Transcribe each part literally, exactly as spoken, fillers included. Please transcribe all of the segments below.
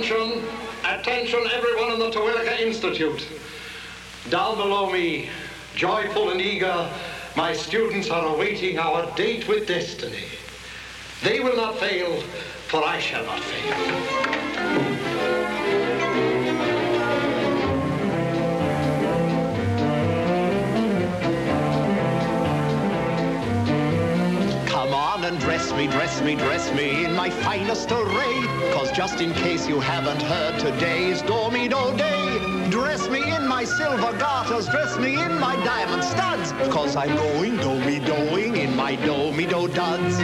Attention, attention everyone in the Terwilliger Institute. Down below me, joyful and eager, my students are awaiting our date with destiny. They will not fail, for I shall not fail. And dress me, dress me, dress me in my finest array. Cause just in case you haven't heard, today's Do-me-do day. Dress me in my silver garters, dress me in my diamond studs. Cause I'm going do-me-doing in my do-me-do duds.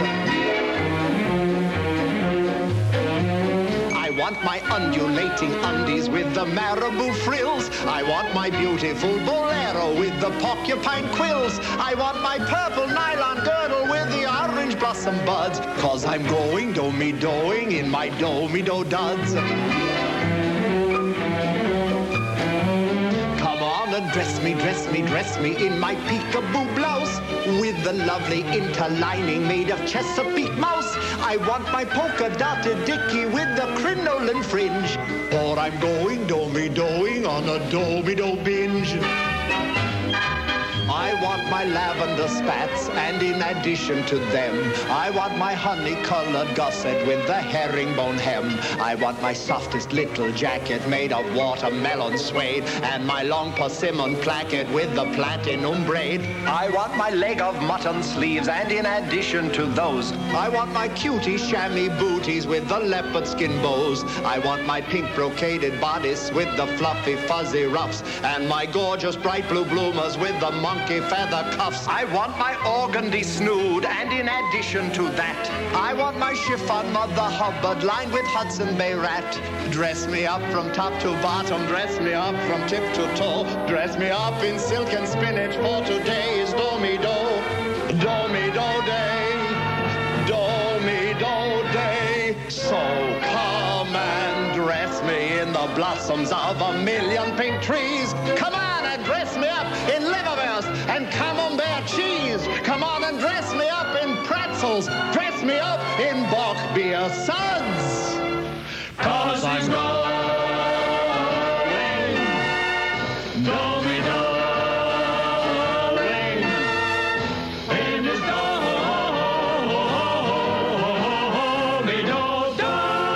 I want my undulating undies with the marabou frills. I want my beautiful bolero with the porcupine quills. I want my purple nylon girdle with the orange blossom buds. Cause I'm going do-me-doing in my do-me-do duds. Come on and dress me, dress me, dress me in my peekaboo blouse with the lovely interlining made of Chesapeake mouse. I want my polka dotted dicky with the crinoline fringe, or I'm going do-me-doing on a do-me-do binge. I want my lavender spats, and in addition to them, I want my honey-colored gusset with the herringbone hem. I want my softest little jacket made of watermelon suede, and my long persimmon placket with the platinum braid. I want my leg of mutton sleeves, and in addition to those, I want my cutie chamois booties with the leopard skin bows. I want my pink brocaded bodice with the fluffy fuzzy ruffs, and my gorgeous bright blue bloomers with the monkey feather cuffs. I want my organdy snood, and in addition to that, I want my chiffon Mother Hubbard lined with Hudson Bay rat. Dress me up from top to bottom, dress me up from tip to toe, dress me up in silk and spinach, for today is do-me-do, do-me-do day, do-me-do day. So come and dress me in the blossoms of a million pink trees. Come on and dress me up in liverwurst and camembert cheese. Come on and dress me up in pretzels. Dress me up in bock beer suds. Cause I'm going do-me-doing in his do-me-do dog.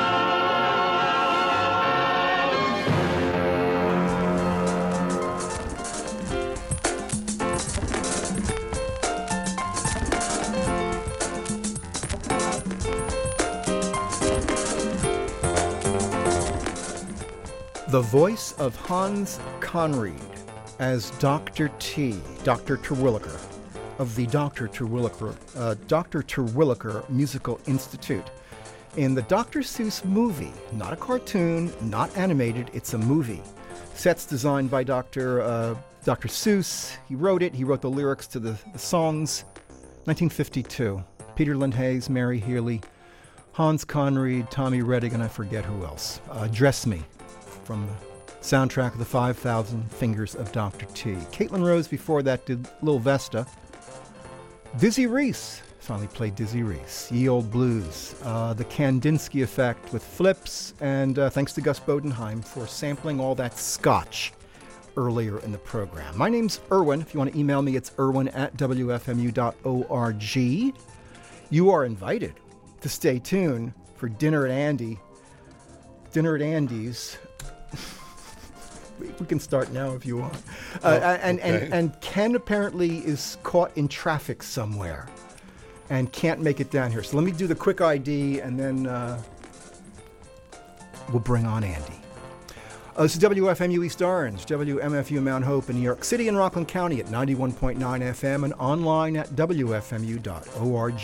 The voice of Hans Conried as Doctor T, Doctor Terwilliger, of the Doctor Terwilliger, uh, Doctor Terwilliger Musical Institute in the Doctor Seuss movie. Not a cartoon, not animated, it's a movie. Sets designed by Doctor Uh, Doctor Seuss. He wrote it, he wrote the lyrics to the, the songs. nineteen fifty-two. Peter Lind-Hayes, Mary Healy, Hans Conried, Tommy Rettig, and I forget who else. Uh, Dress Me, from the soundtrack of the five thousand Fingers of Doctor T. Caitlin Rose before that did Lil Vesta. Dizzy Reese finally played Dizzy Reese. Ye Old Blues. Uh, the Kandinsky Effect with Flips, and uh, thanks to Gus Bodenheim for sampling all that scotch earlier in the program. My name's Irwin. If you want to email me, it's irwin at w f m u dot org. You are invited to stay tuned for Dinner at Andy. Dinner at Andy's. We can start now if you want. Uh, oh, and, okay. and, and Ken apparently is caught in traffic somewhere and can't make it down here. So let me do the quick I D, and then uh, we'll bring on Andy. Uh, this is W F M U East Orange, W M F U Mount Hope in New York City and Rockland County at ninety-one point nine F M and online at w f m u dot org.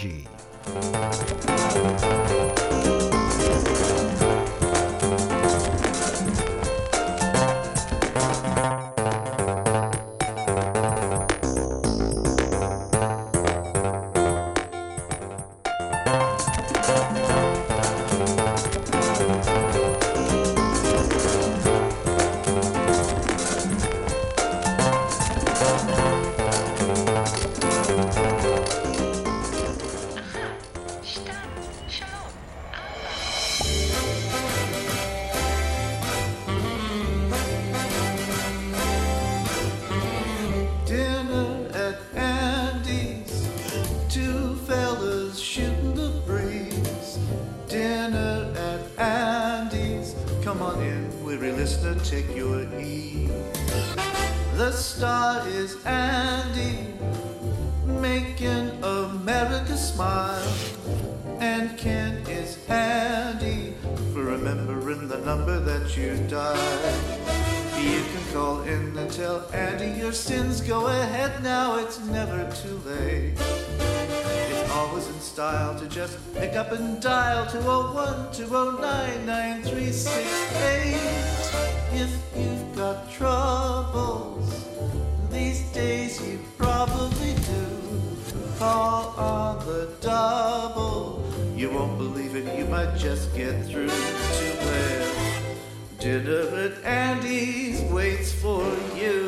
come on in, weary listener, take your heed. The star is Andy, making America smile. And Ken is handy for remembering the number that you dialed. You can call in and tell Andy your sins. Go ahead now, it's never too late. It's always in style to just pick up and dial two oh one, two oh nine, nine three six eight. If you've got troubles these days, you probably do. Call on the double. You won't believe it, you might just get through to where dinner at Andy's waits for you.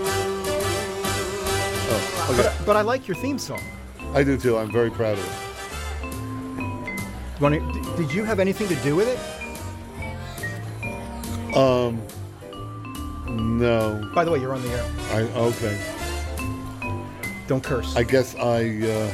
Oh, okay. But, but I like your theme song. I do too. I'm very proud of it. Wanna- Did you have anything to do with it? Um, no. By the way, you're on the air. I okay. Don't curse. I guess I. Uh,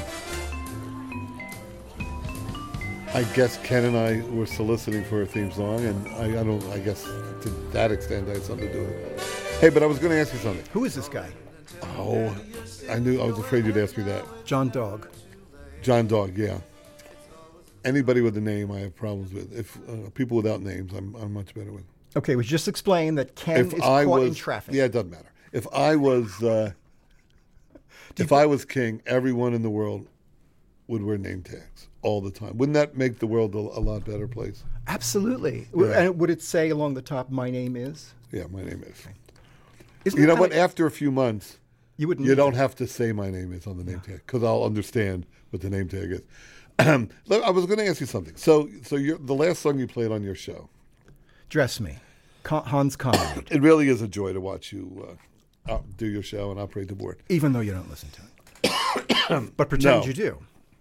I guess Ken and I were soliciting for a theme song, and I, I don't. I guess to that extent, I had something to do with it. Hey, but I was going to ask you something. Who is this guy? Oh, I knew. I was afraid you'd ask me that. John Dog. John Dog. Yeah. Anybody with a name, I have problems with. If uh, people without names, I'm I'm much better with. Okay, we just explained that Ken If is I caught was, in traffic. yeah, it doesn't matter. If I was, uh, if I was king, everyone in the world would wear name tags all the time. Wouldn't that make the world a, a lot better place? Absolutely. Yeah. And would it say along the top, "My name is"? Yeah, my name is. Isn't You it know kinda- what? After a few months, You wouldn't. you need don't to. have to say my name is on the name tag because I'll understand what the name tag is. Look, I was going to ask you something. So, so you're, the last song you played on your show, Dress Me, Con- Hans Conried. it really is a joy to watch you uh, uh, do your show and operate the board. Even though you don't listen to it, but pretend No. you do.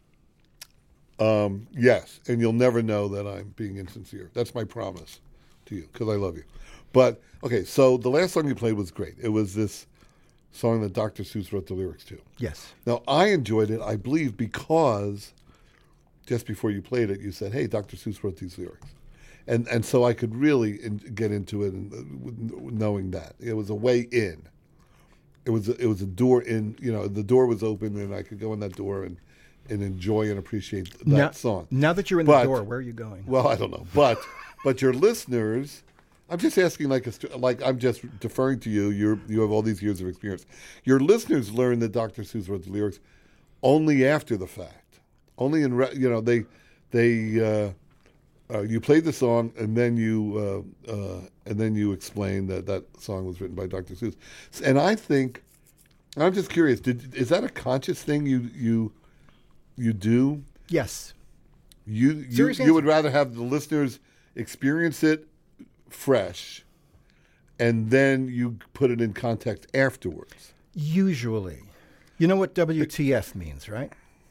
Um, yes, and you'll never know that I'm being insincere. That's my promise to you because I love you. But okay, so the last song you played was great. It was this song that Doctor Seuss wrote the lyrics to. Yes. Now I enjoyed it, I believe, because just before you played it, you said, "Hey, Doctor Seuss wrote these lyrics," and and so I could really in, get into it, and uh, knowing that it was a way in. It was a, it was a door in. You know, the door was open, and I could go in that door and. and enjoy and appreciate that now, song. Now that you're in But- the door, where are you going? Well, I don't know, but but your listeners, I'm just asking like a str- like I'm just deferring to you. You you have all these years of experience. Your listeners learn that Doctor Seuss wrote the lyrics only after the fact. Only in re- you know they they uh, uh, you played the song and then you uh, uh, and then you explained that that song was written by Doctor Seuss. And I think I'm just curious. Did is that a conscious thing you you you do? Yes. You you, Serious you answer. would rather have the listeners experience it fresh, and then you put it in context afterwards. Usually. You know what W T F means, right?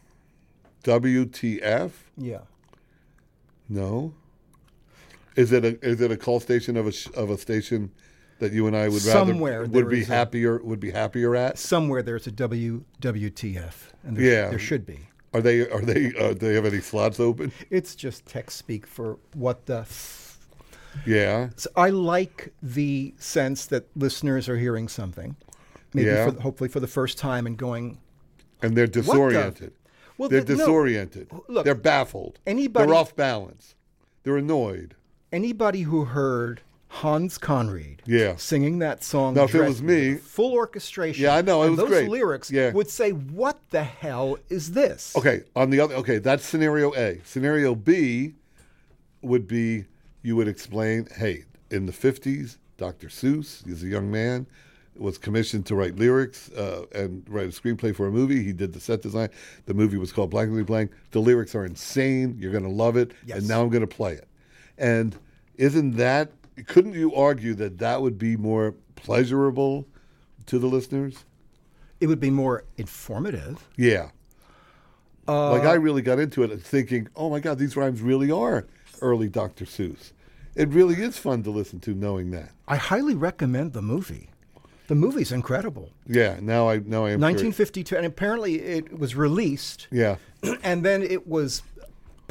W T F? Yeah. No. Is it a is it a call station of a sh- of a station that you and I would rather Somewhere would there be is a- happier would be happier at? Somewhere there's a W W T F, and there, Yeah. there should be. Are they are they uh, do they have any slots open? It's just tech speak for what the. F- Yeah. so I like the sense that listeners are hearing something, maybe Yeah. for, hopefully for the first time, and going, And they're the- disoriented. Well, they're the- no. disoriented. Look, they're baffled. anybody- They're off balance. They're annoyed. anybody who heard Hans Conried Yeah. singing that song, Now, if it Dress was Me, me- with full orchestration, Yeah, I know, it and was those great. lyrics Yeah. would say, "What the hell is this?" Okay, on the other, okay, that's scenario A. Scenario B would be you would explain, hey, in the fifties, Doctor Seuss is a young man, was commissioned to write lyrics uh, and write a screenplay for a movie. He did the set design. The movie was called Blankly Blank. The lyrics are insane. You're going to love it. Yes. And now I'm going to play it. And isn't that, couldn't you argue that that would be more pleasurable to the listeners? It would be more informative. Yeah. Uh, like I really got into it thinking, oh my God, these rhymes really are early Doctor Seuss. It really is fun to listen to knowing that. I highly recommend the movie. The movie's incredible. Yeah, now I now I am nineteen curious. fifty-two, and apparently it was released, Yeah. and then it was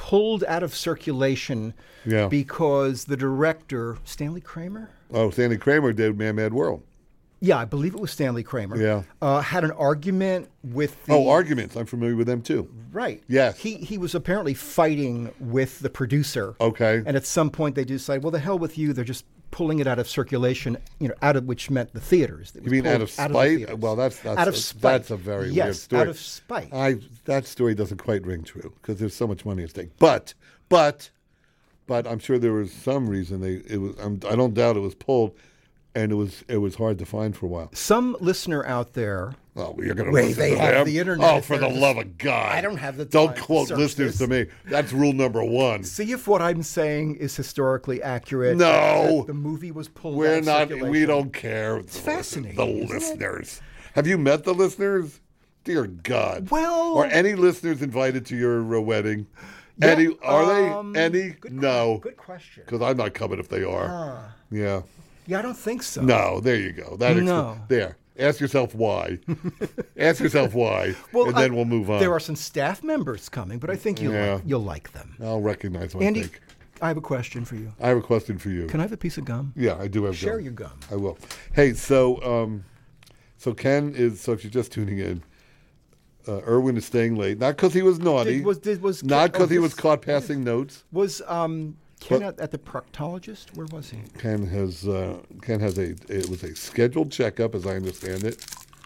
pulled out of circulation Yeah. because the director, Stanley Kramer? Oh, Stanley Kramer did Man Mad World. Yeah, I believe it was Stanley Kramer. Yeah. Uh, had an argument with the... Oh, Arguments. I'm familiar with them too. Right. Yes. He he was apparently fighting with the producer. Okay. And at some point they decided, well, the hell with you. They're just pulling it out of circulation, you know, out of which meant the theaters. It You was mean pulled out of the spite? theaters. Well, that's, that's out of a, spite. That's a very yes, weird story. out of spite. I that story doesn't quite ring true because there's so much money at stake. But, but, but I'm sure there was some reason they. It was. I'm, I don't doubt it was pulled, and it was it was hard to find for a while. Some listener out there. Oh, you're going to Wait, listen they to have them? the internet. Oh, for They're the just- love of God! I don't have the Don't time to quote search listeners this. to me. That's rule number one. See if what I'm saying is historically accurate. No. That the movie was pulled out We're of not. circulation. We don't care. It's fascinating, The isn't it? listeners. Have you met the listeners? Dear God. Well- Are any listeners invited to your uh, wedding? Yeah, Any? Are um, they? Any? good No. que- Good question. Because I'm not coming if they are. Yeah. Yeah, I don't think so. No. There you go. That ex- No. There. Ask yourself why. Ask yourself why, Well, and then I- we'll move on. There are some staff members coming, but I think you'll Yeah. like, you'll like them. I'll recognize my Andy, take. I have a question for you. I have a question for you. Can I have a piece of gum? Yeah, I do have Share gum. your gum. I will. Hey, so um, so Ken is. So if you're just tuning in, uh, Erwin is staying late. Not because he was naughty. Did- was- did- was not Ken- because oh, he was this- caught passing notes. Was um, Ken But- at, at the proctologist? Where was he? Ken has uh, Ken has a. It was a scheduled checkup, as I understand it,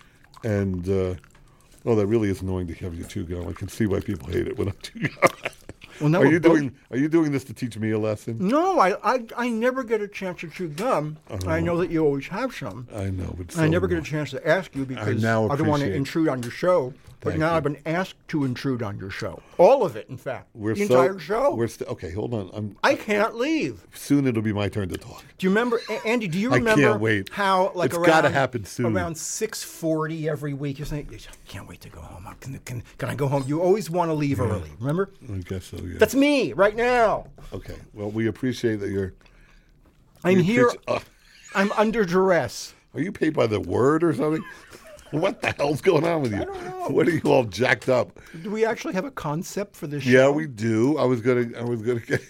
and uh, oh, that really is annoying to have you chew gum. I can see why people hate it when I chew gum. Well, now are we're you both- doing? Are you doing this to teach me a lesson? No, I, I, I never get a chance to chew gum. I know that you always have some. I know, but I so never get a annoying. chance to ask you because now I don't want to appreciate- intrude on your show. But Thank now you. I've been asked to intrude on your show. All of it, in fact. We're the so, entire show. We're st- okay. Hold on. I'm, I can't leave. soon it'll be my turn to talk. Do you remember, A- Andy? Do you I remember can't wait. how like It's around, gotta happen soon. around six forty every week you're saying, I can't wait to go home. Can, can, can I go home? You always want to leave early. Remember? I guess so. Yeah. That's me right now. okay. Well, we appreciate that you're. I'm we here. appreci- uh, I'm under duress. are you paid by the word or something? What the hell's going on with you? I don't know. What are you all jacked up? Do we actually have a concept for this show? Yeah, we do. I was gonna. I was gonna get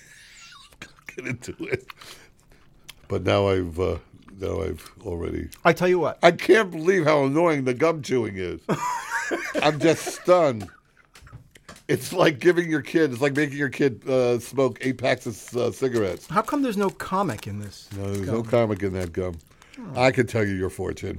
get into it, but now I've. Uh, now I've already. I tell you what. I can't believe how annoying the gum chewing is. I'm just stunned. It's like giving your kid. It's like making your kid uh, smoke eight packs of uh, cigarettes. How come there's no comic in this? No, there's gum? no comic in that gum. I can tell you your fortune.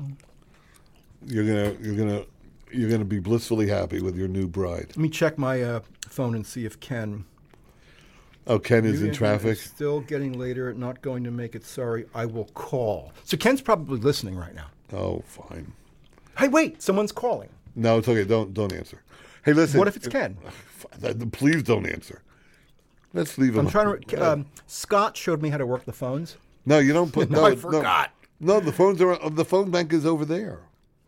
You're gonna, you're gonna, you're gonna be blissfully happy with your new bride. Let me check my uh, phone and see if Ken. Oh, Ken is in Maybe traffic. it's Still getting later. Not going to make it. Sorry, I will call. So Ken's probably listening right now. Oh, fine. Hey, wait! Someone's calling. No, it's okay. Don't, don't answer. Hey, listen. What if it's Ken? Please don't answer. Let's leave him. I'm trying to. Um, Scott showed me how to work the phones. No, you don't put. No, no, I forgot. No, no, the phones are. The phone bank is over there.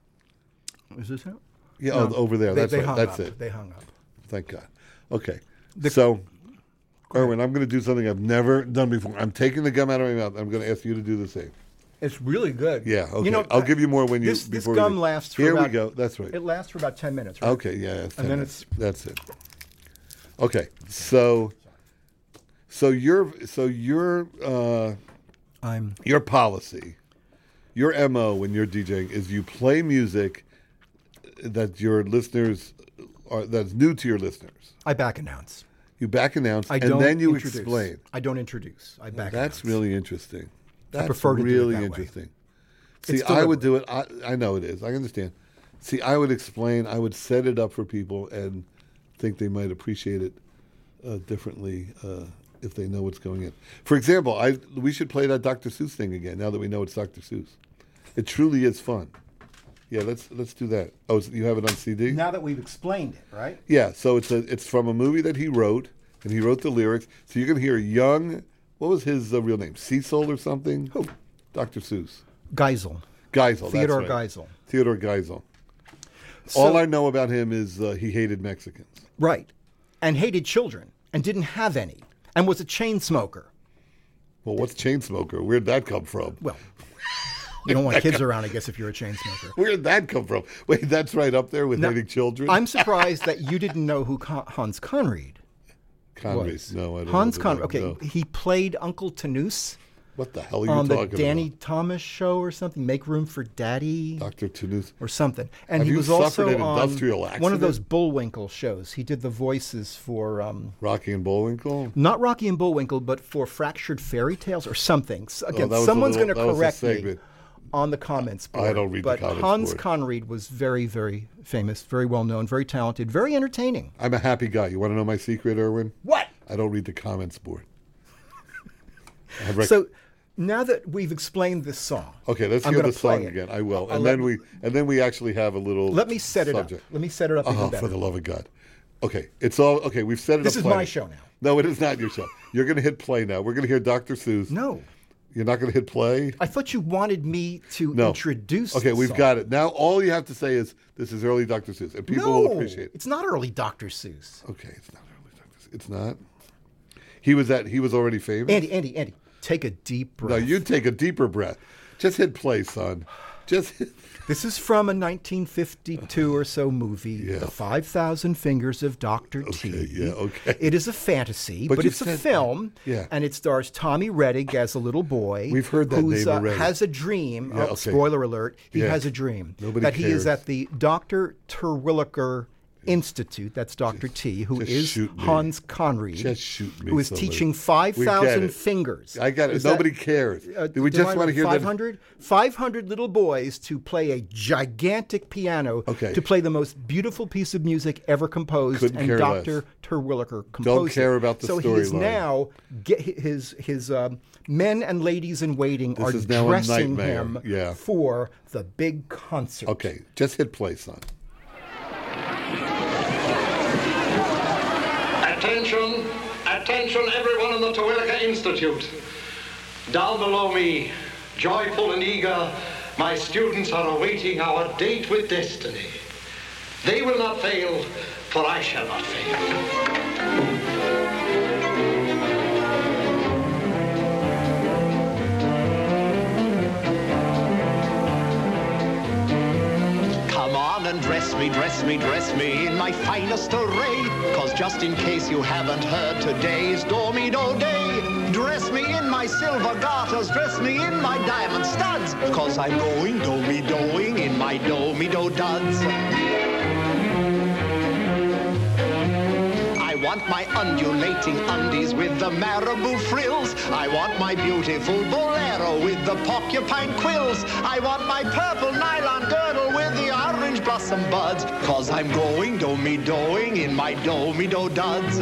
Is this it? Yeah, No, oh, over there. They, That's they right. hung That's up. it. They hung up. Thank God. Okay. So, Erwin, I'm going to do something I've never done before. I'm taking the gum out of my mouth. I'm going to ask you to do the same. It's really good. Yeah. Okay. You know, I'll give you more when you. this, this before gum we, lasts. For Here about, we go. That's right. It lasts for about ten minutes. Right? Okay. Yeah. It's ten then minutes. That's it. Okay. So, so your so your uh, I'm. your policy, your M O when you're DJing is you play music that your listeners are that's new to your listeners. I back announce. You back announce I and don't then you introduce. explain. I don't introduce. I back That's announce. really interesting. That's prefer to do it really that way. interesting. See, It's I would do it. I, I know it is. I understand. See, I would explain. I would set it up for people and think they might appreciate it uh, differently uh, if they know what's going in. For example, I we should play that Doctor Seuss thing again. Now that we know it's Doctor Seuss, it truly is fun. Yeah, let's let's do that. Oh, so you have it on C D? Now that we've explained it, right? Yeah. So it's a it's from a movie that he wrote, and he wrote the lyrics. So you can hear young. What was his uh, real name? Cecil or something? Who? Doctor Seuss. Geisel. Geisel. Theodore that's right. Geisel. Theodore Geisel. So- All I know about him is uh, he hated Mexicans. Right. And hated children and didn't have any and was a chain smoker. Well, what's chain smoker? Where'd that come from? Well, you don't want kids around, I guess, if you're a chain smoker. Where'd that come from? Wait, that's right up there with Now, hating children? I'm surprised that you didn't know who Con- Hans Conried. Connery. was. No, I don't Hans know the Conried. name, Okay, no. he played Uncle Tanus What the hell are you on the talking Danny about? Thomas show or something. Make Room for Daddy. Doctor Tanus. Or something. And Have he you was also suffered an on industrial one of accident? those Bullwinkle shows. He did the voices for um, Rocky and Bullwinkle? not Rocky and Bullwinkle, but for Fractured Fairy Tales or something. S- Again, that was a someone's little- going to that was a correct me segment. on the comments board. I don't read the but comments Hans board. Conried was very, very famous, very well known, very talented, very entertaining. I'm a happy guy. You want to know my secret, Erwin? What? I don't read the comments board. I rec- So now that we've explained this song, okay, let's I'm hear gonna the song play it. again. I will, I'll and let- then we and then we actually have a little. let me set it subject. up. Let me set it up Oh, even better. for the love of God! Okay, it's all okay. We've set it This up. is plenty. my show now. No, it is not your show. You're going to hit play now. We're going to hear Doctor Seuss. No. You're not going to hit play. I thought you wanted me to No. introduce Okay, the we've song. got it. Now all you have to say is this is early Doctor Seuss, and people no, will appreciate it. it's not early Doctor Seuss. Okay, it's not early Doctor Seuss. It's not. He was at. He was already famous. Andy, Andy, Andy, take a deep breath. No, you take a deeper breath. Just hit play, son. Just hit. This is from a nineteen fifty-two or so movie, Yeah. The five thousand Fingers of Doctor T. Okay, yeah, okay. It is a fantasy, But but, you it's a said- film, yeah. and it stars Tommy Rettig as a little boy. We've heard that who's, name uh, already. has a dream. Yeah, oh, okay. Spoiler alert, he Yeah. has a dream. Nobody that he cares. is at the Doctor Terwilliger Institute, that's Doctor T, who just is shoot me. Hans Conried, Just shoot me, who is somebody. teaching We get five thousand it. fingers. I got it. Is that- Nobody cares. uh, Do we just want to hear five that? hundred? five hundred little boys to play a gigantic piano Okay. to play the most beautiful piece of music ever composed, Couldn't and care Doctor less. Terwilliger composed care it. about the so he is storyline. now get his his um, men and ladies in waiting This are is now a dressing nightmare. him Yeah. for the big concert. Okay, just hit play, son. Attention, attention everyone in the Terwilliger Institute. Down below me, joyful and eager, my students are awaiting our date with destiny. They will not fail, for I shall not fail. Come on and dress me, dress me, dress me in my finest array. Cause just in case you haven't heard, today's Dormido Day. Dress me in my silver garters, dress me in my diamond studs. Cause I'm going do-me-doing in my do-me-do duds. I want my undulating undies with the marabou frills. I want my beautiful bolero with the porcupine quills. I want my purple nylon girdle with the orange blossom buds. Cause I'm going do-me-doing in my do-me-do duds.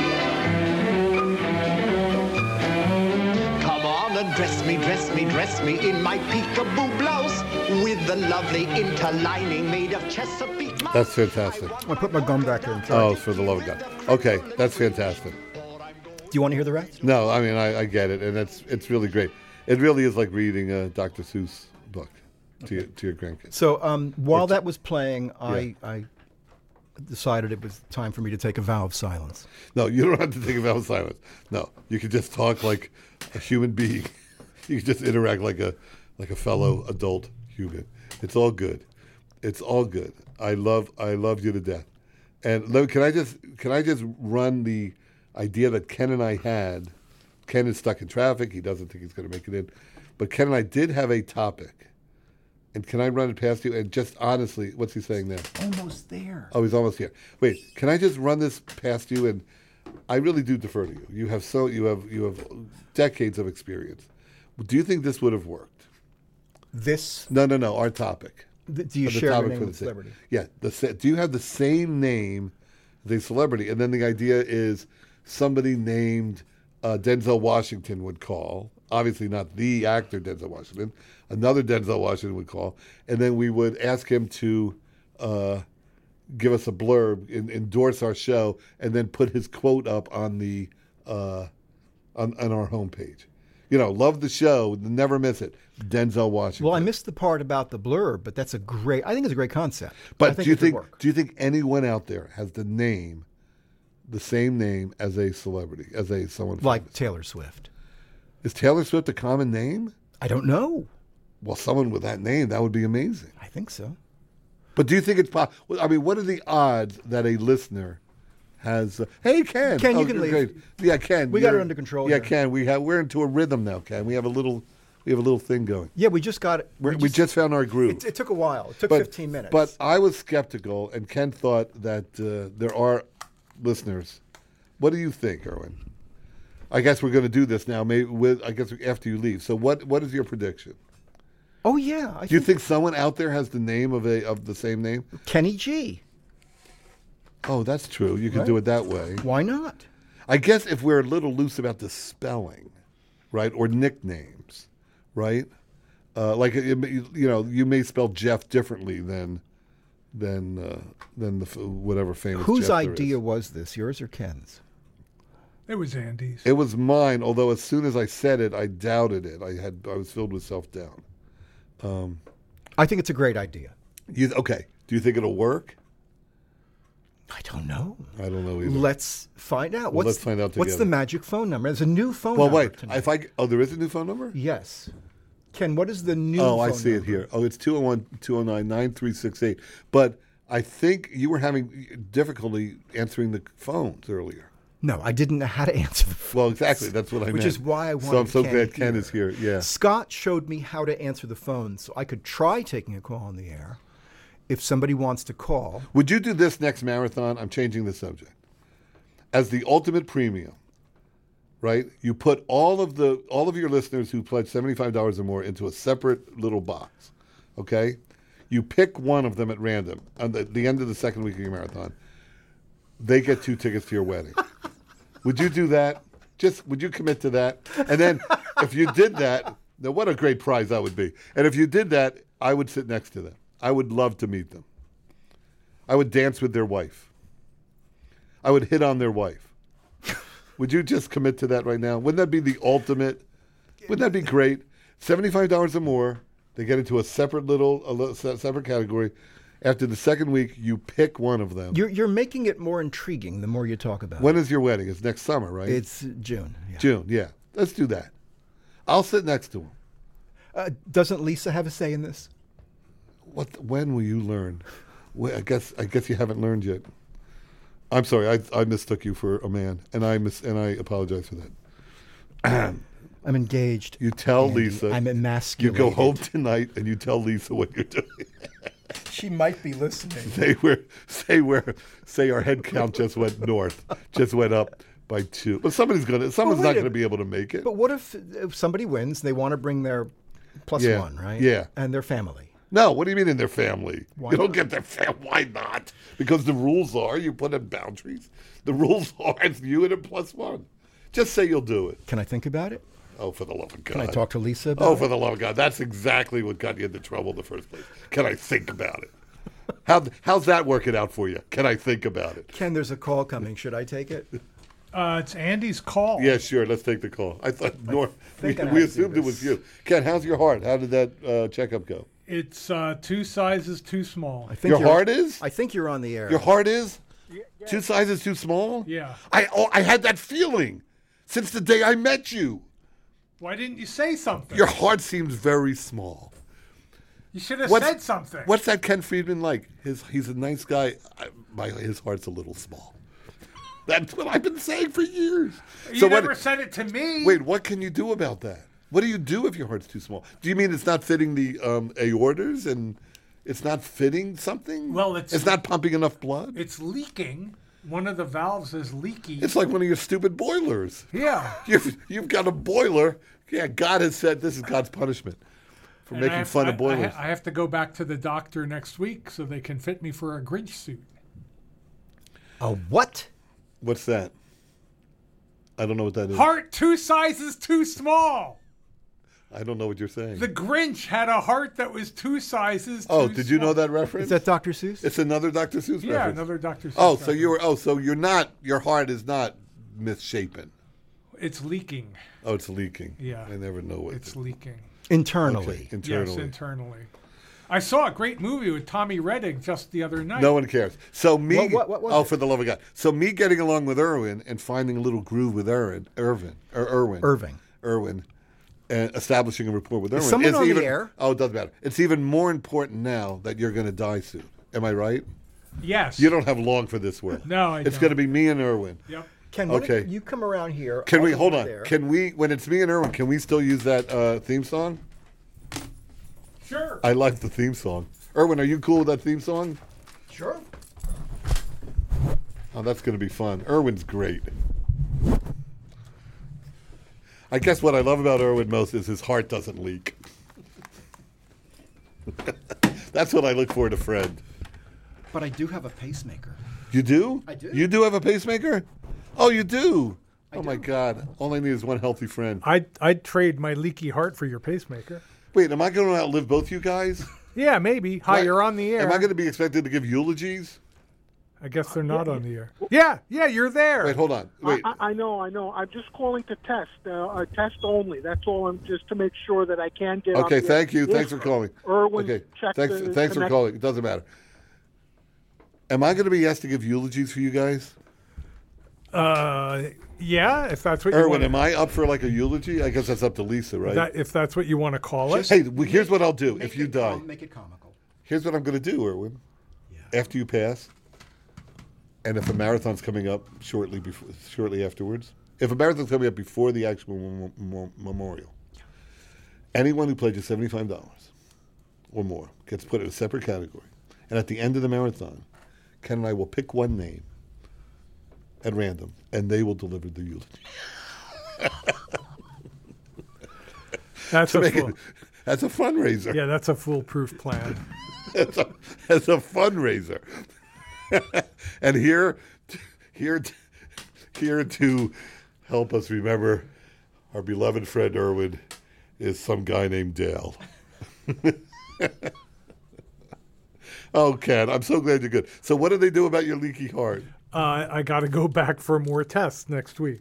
Come on and dress me, dress me, dress me in my peekaboo blouse with the lovely interlining made of Chesapeake mouse. That's fantastic. I put my gum back in. Oh, for the love of God. Okay, that's fantastic. Do you want to hear the rest? No, I mean I, I get it, and it's it's really great. It really is like reading a Doctor Seuss book to your, to your grandkids. So um, while Which- that was playing, I, Yeah. I decided it was time for me to take a vow of silence. No, you don't have to think about silence. No, you can just talk like a human being. You can just interact like a like a fellow adult human. It's all good. It's all good. I love I love you to death. And let- can I just can I just run the idea that Ken and I had? Ken is stuck in traffic. He doesn't think he's going to make it in. But Ken and I did have a topic. And can I run it past you? And just honestly, what's he saying there? Almost there. Oh, he's almost here. Wait, can I just run this past you? And I really do defer to you. You have so you have you have decades of experience. Do you think this would have worked? This, No, no, no. Our topic. th- do you Uh, the share your topic name for with the sa- celebrity? Yeah. The sa- do you have the same name as a celebrity? And then the idea is somebody named uh, Denzel Washington would call. Obviously not the actor Denzel Washington. Another Denzel Washington would call. And then we would ask him to uh, give us a blurb, in, endorse our show, and then put his quote up on the uh, on, on our homepage. You know, love the show, never miss it. Denzel Washington. Well, I missed the part about the blurb, but that's a great. I think it's a great concept. I But think do you it could think work. do you think anyone out there has the name, the same name as a celebrity, as a someone like famous? Taylor Swift? Is Taylor Swift a common name? I don't know. Well, someone with that name, that would be amazing. I think so. But do you think it's possible? I mean, what are the odds that a listener has. Uh, hey, Ken. Ken, you Oh, can you're leave. great. Yeah, Ken. We got you're- it under control Yeah, here. Ken. We have. We're into a rhythm now, Ken. We have a little. We have a little thing going. Yeah, we just got it. We're, we just found our groove. It, it took a while. It took but, fifteen minutes. But I was skeptical, and Ken thought that uh, there are listeners. What do you think, Erwin? I guess we're going to do this now. Maybe with I guess after you leave. So what? What is your prediction? oh yeah, I Do you think someone out there has the name of a of the same name? Kenny G. Oh, that's true. You could Right. do it that way. Why not? I guess if we're a little loose about the spelling, right, or nicknames, right? Uh, like it, may- you know, you may spell Jeff differently than than uh, than the f- whatever famous. Whose Jeff there idea is. was this? Yours or Ken's? It was Andy's. It was mine. Although as soon as I said it, I doubted it. I had I was filled with self doubt. I think it's a great idea. You okay? Do you think it'll work? I don't know. I don't know either. Let's find out. Well, what's let's find out What's together. the magic phone number? There's a new phone well, number. wait. tonight. If I oh, there is a new phone number. Yes. Ken, what is the new Oh, phone I see it number? here. Oh, it's two oh one, two oh nine, nine three six eight. But I think you were having difficulty answering the phones earlier. No, I didn't know how to answer the phone. Well, exactly. That's what I Which meant. is why I So I'm wanted so Ken glad Ken here. is here. Yeah. Scott showed me how to answer the phone so I could try taking a call on the air. If somebody wants to call, Would you do this next marathon? I'm changing the subject. As the ultimate premium, right? You put all of the all of your listeners who pledge seventy-five dollars or more into a separate little box. Okay? You pick one of them at random at the, the end of the second week of your marathon. They get two tickets to your wedding. Would you do that? Just would you commit to that? And then if you did that, now what a great prize that would be. And if you did that, I would sit next to them. I would love to meet them. I would dance with their wife. I would hit on their wife. Would you just commit to that right now? Wouldn't that be the ultimate? Wouldn't that be great? seventy-five dollars or more. They get into a separate little, a little se- separate category. After the second week, you pick one of them. you're you're making it more intriguing the more you talk about When it. is your wedding? It's next summer, right? It's June. Yeah. June, yeah. Let's do that. I'll sit next to him. Uh, doesn't Lisa have a say in this? What? When will you learn? Well, I guess I guess you haven't learned yet. I'm sorry. I I mistook you for a man, and I mis- and I apologize for that. I'm engaged. You tell Andy. Lisa. I'm You emasculated. go home tonight, and you tell Lisa what you're doing. She might be listening. say where, say where, say our head count just went north, just went up by two. But somebody's gonna, someone's wait not a- gonna be able to make it. But what if, if somebody wins? They want to bring their plus Yeah. one, right? Yeah. And their family. No, what do you mean in their family? Why you don't not? get their family. Why not? Because the rules are you put in boundaries. The rules are it's you and a plus one. Just say you'll do it. Can I think about it? Oh, for the love of God. Can I talk to Lisa about Oh, it? for the love of God. That's exactly what got you into trouble in the first place. Can I think about it? How, how's that working out for you? Can I think about it? Ken, there's a call coming. Should I take it? Uh, it's Andy's call. Yeah, sure. Let's take the call. I thought Nor, we, think I know we how to do assumed it was this. you. Ken, how's your heart? How did that uh, checkup go? It's uh, two sizes too small. I think Your you're- heart is? I think you're on the air. Your heart is? Two sizes too small? Yeah. I oh, I had that feeling since the day I met you. Why didn't you say something? Your heart seems very small. you should have What's- said something. What's that Ken Friedman like? His he's a nice guy. I, my his heart's a little small. That's what I've been saying for years. You so never what, said it to me. wait, what can you do about that? What do you do if your heart's too small? Do you mean it's not fitting the um, aortas and it's not fitting something? Well, it's- it's not pumping enough blood. It's leaking. One of the valves is leaky. It's like one of your stupid boilers. yeah. You've you've got a boiler. Yeah, God has said this is God's punishment for And I making have- fun I- of boilers. I, ha- I have to go back to the doctor next week so they can fit me for a Grinch suit. A what? What's that? I don't know what that is. Heart two sizes too small. I don't know what you're saying. The Grinch had a heart that was two sizes too oh, did you know small. that reference? Is that Doctor Seuss? It's another Doctor Seuss Yeah, reference. another Doctor Seuss Oh, so reference. you're oh, so you're not. Your heart is not misshapen. It's leaking. Oh, it's leaking. Yeah. I never know what. It's leaking. Internally. Okay, internally. Yes, internally. I saw a great movie with Tommy Redding just the other night. No one cares. So me. What- what- what was oh, it? for the love of God. So me getting along with Irwin and finding a little groove with Irwin, Irvin, or Irwin, Irving. Irwin, and establishing a rapport with Irwin. someone on the even, air? Oh, it doesn't matter. It's even more important now that you're going to die soon. Am I right? Yes. You don't have long for this world. No, I It's don't. going to be me and Erwin. Yep. Ken, why Okay. don't you come around here? Can I'll we go hold over on? there. Can we, when it's me and Erwin, can we still use that uh, theme song? Sure. I like the theme song. Erwin, are you cool with that theme song? Sure. Oh, that's going to be fun. Erwin's great. I guess what I love about Erwin most is his heart doesn't leak. That's what I look for in a friend. But I do have a pacemaker. You do? I do. You do have a pacemaker? Oh, you do? I oh, my do. God. All I need is one healthy friend. I'd, I'd trade my leaky heart for your pacemaker. Wait, am I going to outlive both you guys? Yeah, maybe. Hi, Why- you're on the air. Am I going to be expected to give eulogies? I guess they're not on the air. Yeah, yeah, you're there. Wait, hold on. Wait. I, I know, I know. I'm just calling to test, uh, a test only. That's all. I'm just to make sure that I can get. Okay, on the- thank you. If Thanks for calling. Erwin, Okay, check thanks. the Thanks for connect- calling. It doesn't matter. Am I going to be asked to give eulogies for you guys? Uh, yeah, if that's what you Erwin, want. am I up for like a eulogy? I guess that's up to Lisa, right? That, if that's what you want to call it. Hey, well, here's what I'll do Make if you it die. com- make it comical. Here's what I'm going to do, Erwin. After you pass, and if a marathon's coming up shortly before, shortly afterwards, if a marathon's coming up before the actual mem- mem- memorial, anyone who pledges seventy-five dollars or more gets put in a separate category. And at the end of the marathon, Ken and I will pick one name at random, and they will deliver the eulogy. That's To a make fool. it, that's a fundraiser. Yeah, that's a foolproof plan. As a, as a fundraiser. And here, here, here to help us remember our beloved friend Erwin is some guy named Dale. Oh, Ken, I'm so glad you're good. So what do they do about your leaky heart? Uh, I got to go back for more tests next week.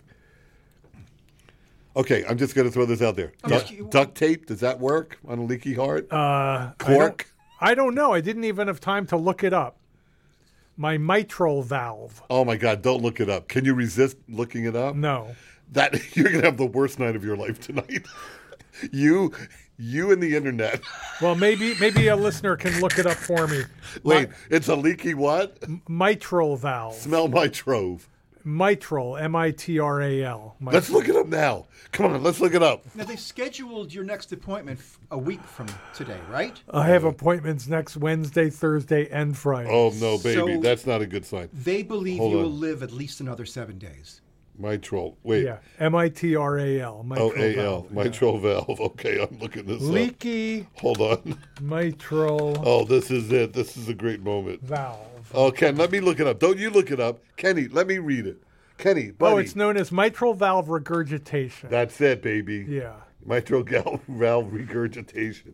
Okay, I'm just going to throw this out there. I'm Duct, just- duct tape, does that work on a leaky heart? Uh, I Cork? don't, I don't know. I didn't even have time to look it up. My mitral valve. Oh, my God, don't look it up. Can you resist looking it up? No. That you're going to have the worst night of your life tonight. you you and the internet. Well, maybe maybe a listener can look it up for me. Wait, it's a leaky what? My, mitral valve. Smell my trove. Mitral, M I T R A L. Let's look it up now. Come on, let's look it up. Now, they scheduled your next appointment f- a week from today, right? I have appointments next Wednesday, Thursday, and Friday. Oh, no, baby. So- That's not a good sign. They believe Hold you on. will live at least another seven days. Mitral. Wait. Yeah, M I T R A L. Oh, Mitral A L. valve. Mitral valve. Okay, I'm looking this up. Leaky Hold on. mitral Oh, this is it. This is a great moment. valve. Oh, Ken, let me look it up. Don't you look it up. Kenny, let me read it. Kenny, buddy. Oh, it's known as mitral valve regurgitation. That's it, baby. yeah. Mitral gal- valve regurgitation.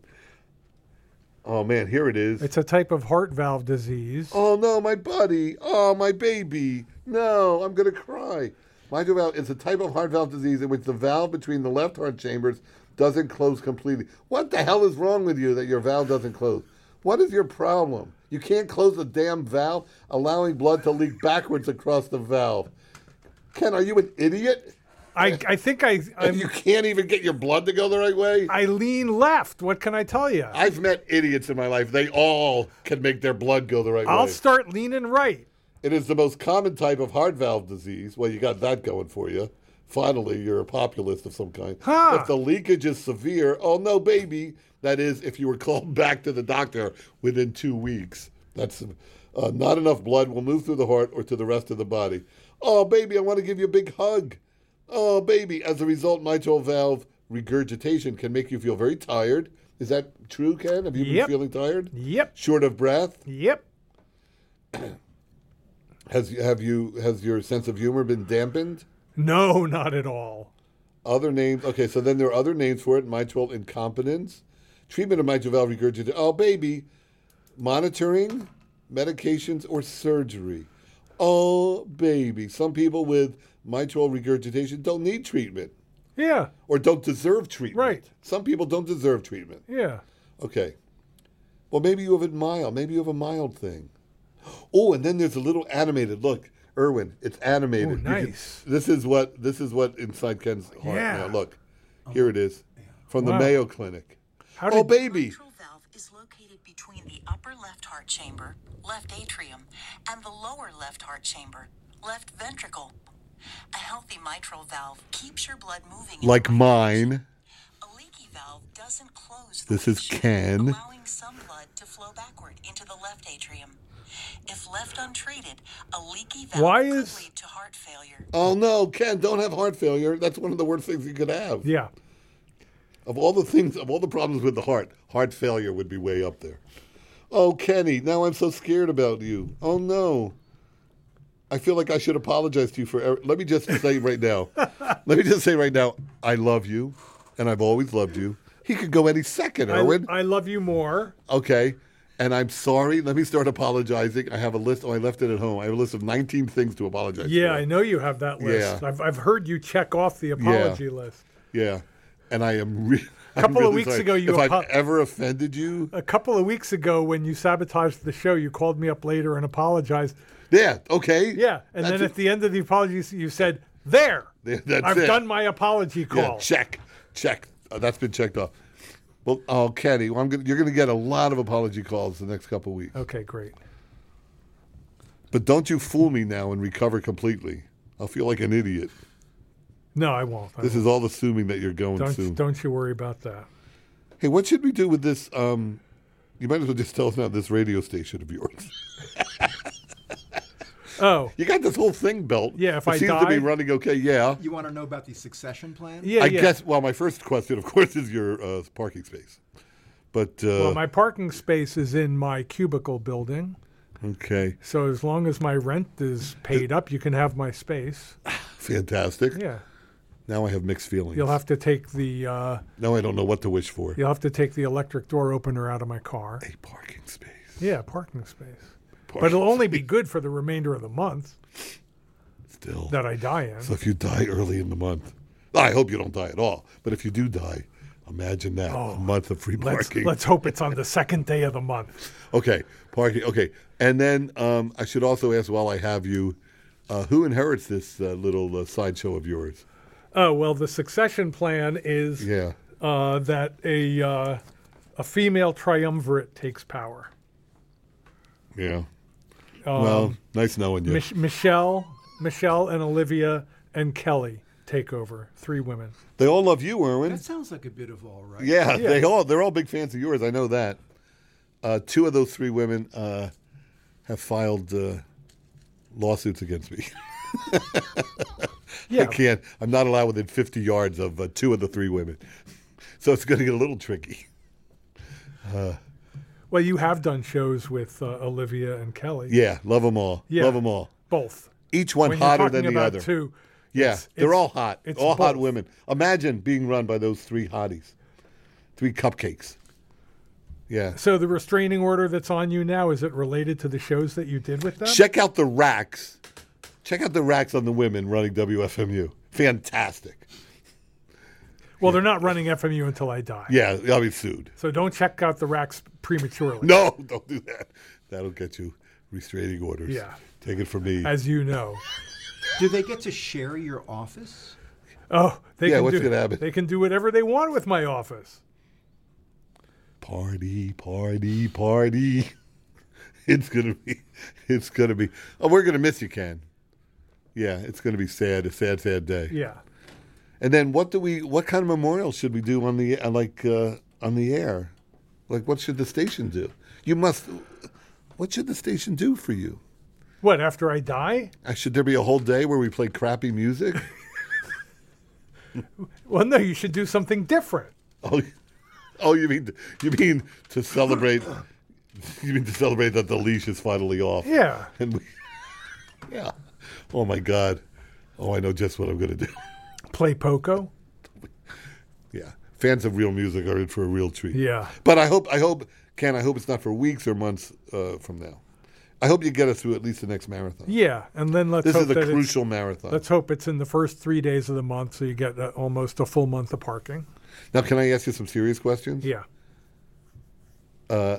Oh, man, here it is. It's a type of heart valve disease. Oh, no, my buddy. Oh, my baby. No, I'm going to cry. Mitral valve is a type of heart valve disease in which the valve between the left heart chambers doesn't close completely. What the hell is wrong with you that your valve doesn't close? What is your problem? You can't close the damn valve, allowing blood to leak backwards across the valve. Ken, are you an idiot? I, I think I I'm, You can't even get your blood to go the right way? I lean left. What can I tell you? I've met idiots in my life. They all can make their blood go the right I'll way. start leaning right. It is the most common type of heart valve disease. Well, you got that going for you. Finally, you're a populist of some kind. Huh. If the leakage is severe, oh no, baby. That is, if you were called back to the doctor within two weeks. That's uh, not enough blood will move through the heart or to the rest of the body. Oh, baby, I want to give you a big hug. Oh, baby. As a result, mitral valve regurgitation can make you feel very tired. Is that true, Ken? Have you Yep. been feeling tired? Yep. Short of breath? Yep. Has have you has your sense of humor been dampened? No, not at all. Other names. Okay, so then there are other names for it. Mitral incompetence, treatment of mitral valve regurgitation. Oh, baby, monitoring, medications, or surgery. Oh, baby, some people with mitral regurgitation don't need treatment Yeah. or don't deserve treatment. Right. Some people don't deserve treatment. Yeah. Okay. Well, maybe you have it mild. Maybe you have a mild thing. Oh, and then there's a little animated. Look, Erwin, it's animated. Oh, You can- nice. this is what this is what inside Ken's heart. Yeah. Now, look, here it is from the Wow. Mayo Clinic. How Oh, did baby. Mitral valve is located between the upper left heart chamber, left atrium, and the lower left heart chamber, left ventricle. A healthy mitral valve keeps your blood moving. in Like the right mine. direction. A leaky valve doesn't close the This way is it should, Ken. allowing some blood to flow backward into the left atrium. If left untreated, a leaky valve Why could is- lead to heart failure. Oh no, Ken, don't have heart failure. That's one of the worst things you could have. Yeah. Of all the things, of all the problems with the heart, heart failure would be way up there. Oh, Kenny, now I'm so scared about you. Oh no. I feel like I should apologize to you for. er- Let me just say right now. Let me just say right now. I love you, and I've always loved you. He could go any second, I, Erwin. I love you more. Okay. And I'm sorry. Let me start apologizing. I have a list. Oh, I left it at home. I have a list of nineteen things to apologize Yeah, for. I know you have that list. Yeah. I've, I've heard you check off the apology list. Yeah. And I am re- A couple I'm of really weeks sorry. ago, you If I've apo- ever offended you. A couple of weeks ago, when you sabotaged the show, you called me up later and apologized. Yeah. Okay. Yeah, and That's then it. at the end of the apology, you said, "There, Yeah, that's I've it. done my apology Yeah, call." check, check. Uh, that's been checked off. Well, oh, Kenny, well, I'm gonna, you're going to get a lot of apology calls the next couple of weeks. Okay, great. But don't you fool me now and recover completely. I'll feel like an idiot. No, I won't. I This won't. is all assuming that you're going Don't soon. don't you worry about that. Hey, what should we do with this? Um, you might as well just tell us about this radio station of yours. Oh, You got this whole thing built. Yeah, if it I seems to be die- running okay. Yeah. You want to know about the succession plan? yeah, I yeah. guess. Well, my first question, of course, is your uh, parking space. But uh, Well, my parking space is in my cubicle building, okay, so as long as my rent is paid up, you can have my space. fantastic. Yeah, Now I have mixed feelings. you'll have to take the uh, Now I don't know what to wish for. you'll have to take the electric door opener out of my car. A parking space. Yeah, parking space. But Parking it'll only be good for the remainder of the month still. that I die in. So if you die early in the month, I hope you don't die at all. But if you do die, imagine that a month of free Oh, Let's, parking. let's hope it's on the second day of the month. Okay, parking. Okay, and then um, I should also ask, while I have you, uh, who inherits this uh, little uh, sideshow of yours? Oh, well, the succession plan is Yeah. uh, that a uh, a female triumvirate takes power. Yeah. well, nice knowing you. Mich- Michelle, Michelle, and Olivia and Kelly take over. Three women. They all love you, Erwin. That sounds like a bit of all right. Yeah, Yeah. they all they're all big fans of yours. I know that. Uh, two of those three women uh, have filed uh, lawsuits against me. Yeah. I can't. I'm not allowed within fifty yards of uh, two of the three women, so it's going to get a little tricky. Well, you have done shows with uh, Olivia and Kelly. Yeah, love them all. Yeah. Love them all. Both. Each one When you're hotter talking than the about other. two, Yeah, it's- they're it's- all hot. it's All hot both. women. Imagine being run by those three hotties, three cupcakes. Yeah. So the restraining order that's on you now, is it related to the shows that you did with them? Check out the racks. Check out the racks on the women running W F M U. Fantastic. Well, they're not running F M U until I die. Yeah, I'll be sued. So don't check out the racks prematurely. No, don't do that. That'll get you restraining orders. Yeah. Take it from me. As you know. Do they get to share your office? Oh, they Yeah, can what's do, gonna happen? They can do whatever they want with my office. Party, party, party. It's gonna be. It's gonna be. Oh, we're gonna miss you, Ken. Yeah, it's gonna be sad. A sad, sad day. Yeah. And then what do we? What kind of memorial should we do on the uh, like uh, on the air? Like, what should the station do? You must. What should the station do for you? What, after I die? Uh, should there be a whole day where we play crappy music? Well, no, you should do something different. Oh, oh, you mean you mean to celebrate? You mean to celebrate that the leash is finally off? Yeah. And we, yeah. Oh my God. Oh, I know just what I'm going to do. Play Poco? Yeah. Fans of real music are in for a real treat. Yeah. But I hope, I hope, Ken, I hope it's not for weeks or months uh, from now. I hope you get us through at least the next marathon. Yeah, and then let's This hope is a that it's- crucial marathon. Let's hope it's in the first three days of the month, so you get uh, almost a full month of parking. Now, can I ask you some serious questions? Yeah. Uh,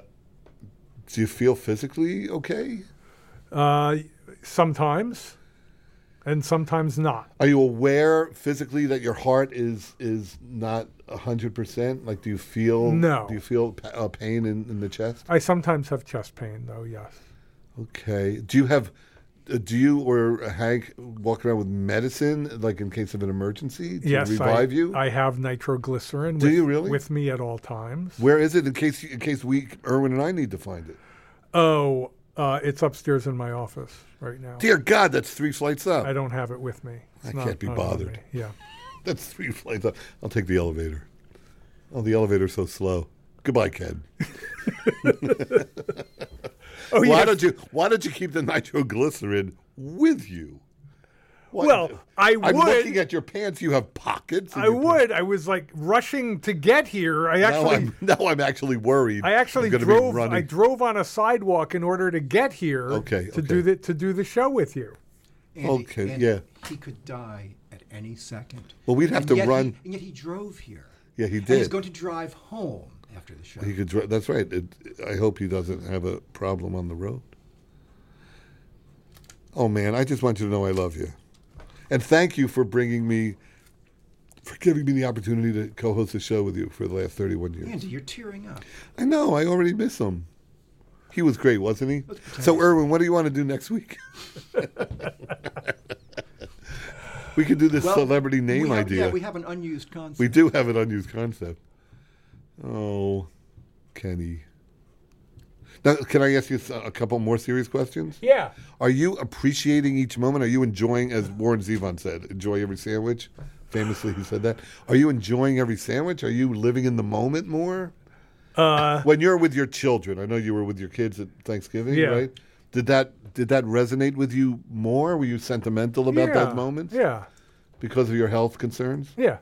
do you feel physically okay? Uh, sometimes. and sometimes not. Are you aware physically that your heart is is not one hundred percent? Like, do you feel No. Do you feel pa- uh, pain in, in the chest? I sometimes have chest pain, though, yes. Okay. Do you have, uh, do you or Hank walk around with medicine, like in case of an emergency, to yes, revive I, you? I have nitroglycerin Do with, you really? with me at all times. Where is it in case in case we, Erwin and I need to find it? Oh, uh, it's upstairs in my office right now. Dear God, that's three flights up. I don't have it with me. It's I not- can't be not on bothered. me. Yeah. That's three flights up. I'll take the elevator. Oh, the elevator's so slow. Goodbye, Ken. Oh, why yes. don't you Why don't you keep the nitroglycerin with you? Why- Well, I I'm would. looking at your pants. You have pockets. and I you- would. I was like rushing to get here. I Now actually, I'm, now I'm actually worried. I actually I'm gonna drove. Be running. I drove on a sidewalk in order to get here. Okay, To okay. do the to do the show with you. Andy, Okay, Andy, yeah. He could die at any second. Well, we'd have And to yet run- He, and yet he drove here. Yeah, he And he's did. going to drive home after the show. He could. dri- That's right. It, I hope he doesn't have a problem on the road. Oh man, I just want you to know I love you, and thank you for bringing me, for giving me the opportunity to co-host the show with you for the last thirty-one years. Andy, you're tearing up. I know. I already miss him. He was great, wasn't he? So, Erwin, what do you want to do next week? We could do this Well, celebrity name we have, idea. Yeah, we have an unused concept. We do have an unused concept. Oh, Kenny. Now, can I ask you a couple more serious questions? Yeah. Are you appreciating each moment? Are you enjoying, as Warren Zevon said, enjoy every sandwich? Famously, he said that. Are you enjoying every sandwich? Are you living in the moment more? Uh, When you're with your children, I know you were with your kids at Thanksgiving, Yeah. right? Did that did that resonate with you more? Were you sentimental about yeah, that moment Yeah. because of your health concerns? Yeah.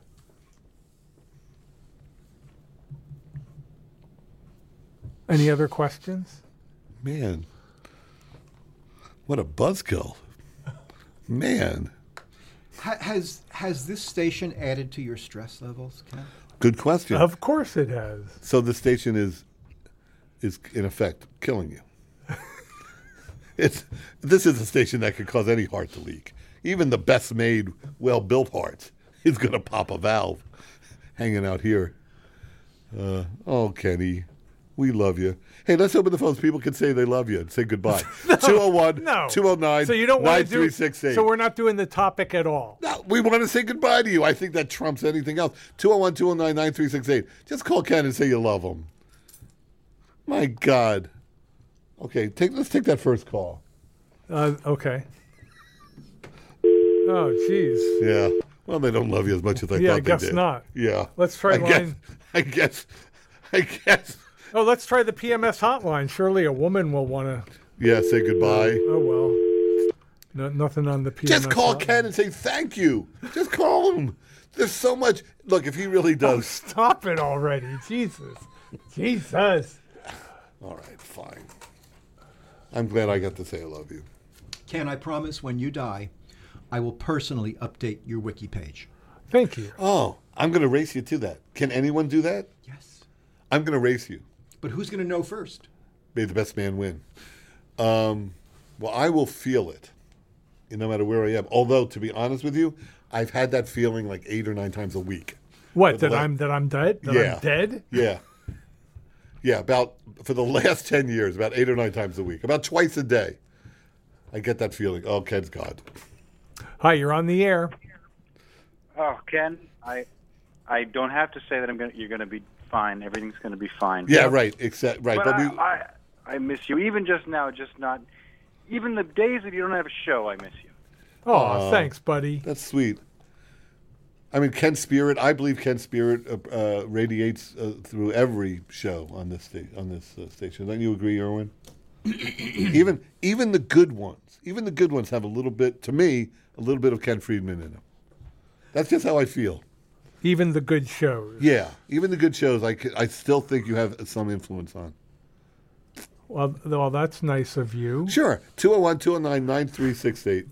Any other questions? Man, what a buzzkill. Man, Ha- has has this station added to your stress levels, Ken? good question. Of course it has. So the station is is in effect killing you. It's this is a station that could cause any heart to leak. Even the best made, well built heart is going to pop a valve hanging out here. Uh, oh, Kenny, we love you. Hey, let's open the phones. People can say they love you and say goodbye. two oh one, No. two oh nine, So you don't want nine to three do. six eight. So we're not doing the topic at all. No, we want to say goodbye to you. I think that trumps anything else. two oh one, two oh nine, nine three six eight. Just call Ken and say you love him. My God. Okay, take let's take that first call. Uh, okay. Oh, jeez. Yeah. Well, they don't love you as much as I Yeah, thought I guess they did. not. Yeah. Let's try I guess, line- I guess. I guess. Oh, let's try the P M S hotline. Surely a woman will want to. Yeah, say goodbye. Oh well. No, nothing on the P M S. Just call hotline. Ken and say thank you. Just call him. There's so much. Look, if he really Oh, does. stop it already, Jesus, Jesus. All right, fine. I'm glad I got to say I love you. Ken, I promise when you die, I will personally update your wiki page. Thank you. Oh, I'm going to race you to that. Can anyone do that? Yes. I'm going to race you. But who's going to know first? May the best man win. Um, well, I will feel it, no matter where I am. Although, to be honest with you, I've had that feeling like eight or nine times a week. What? For the That la- I'm that I'm dead? That Yeah. I'm dead? Yeah. Yeah, about for the last ten years, about eight or nine times a week, about twice a day. I get that feeling. Oh, Ken's God. Hi, you're on the air. Oh, Ken, I I don't have to say that I'm going. You're going to be fine. Everything's going to be fine. Yeah, right. Except right, But, but, I, we. I I miss you. Even just now, just not. Even the days that you don't have a show, I miss you. Oh, Aw. thanks, buddy. That's sweet. I mean, Ken's spirit. I believe Ken's spirit uh, uh, radiates uh, through every show on this sta- on this uh, station. Don't you agree, Erwin? even even the good ones, even the good ones have a little bit, to me, a little bit of Ken Friedman in them. That's just how I feel. Even the good shows. Yeah, even the good shows, I, c- I still think you have some influence on. Well, well, that's nice of you. Sure. two oh one, two oh nine, nine three six eight.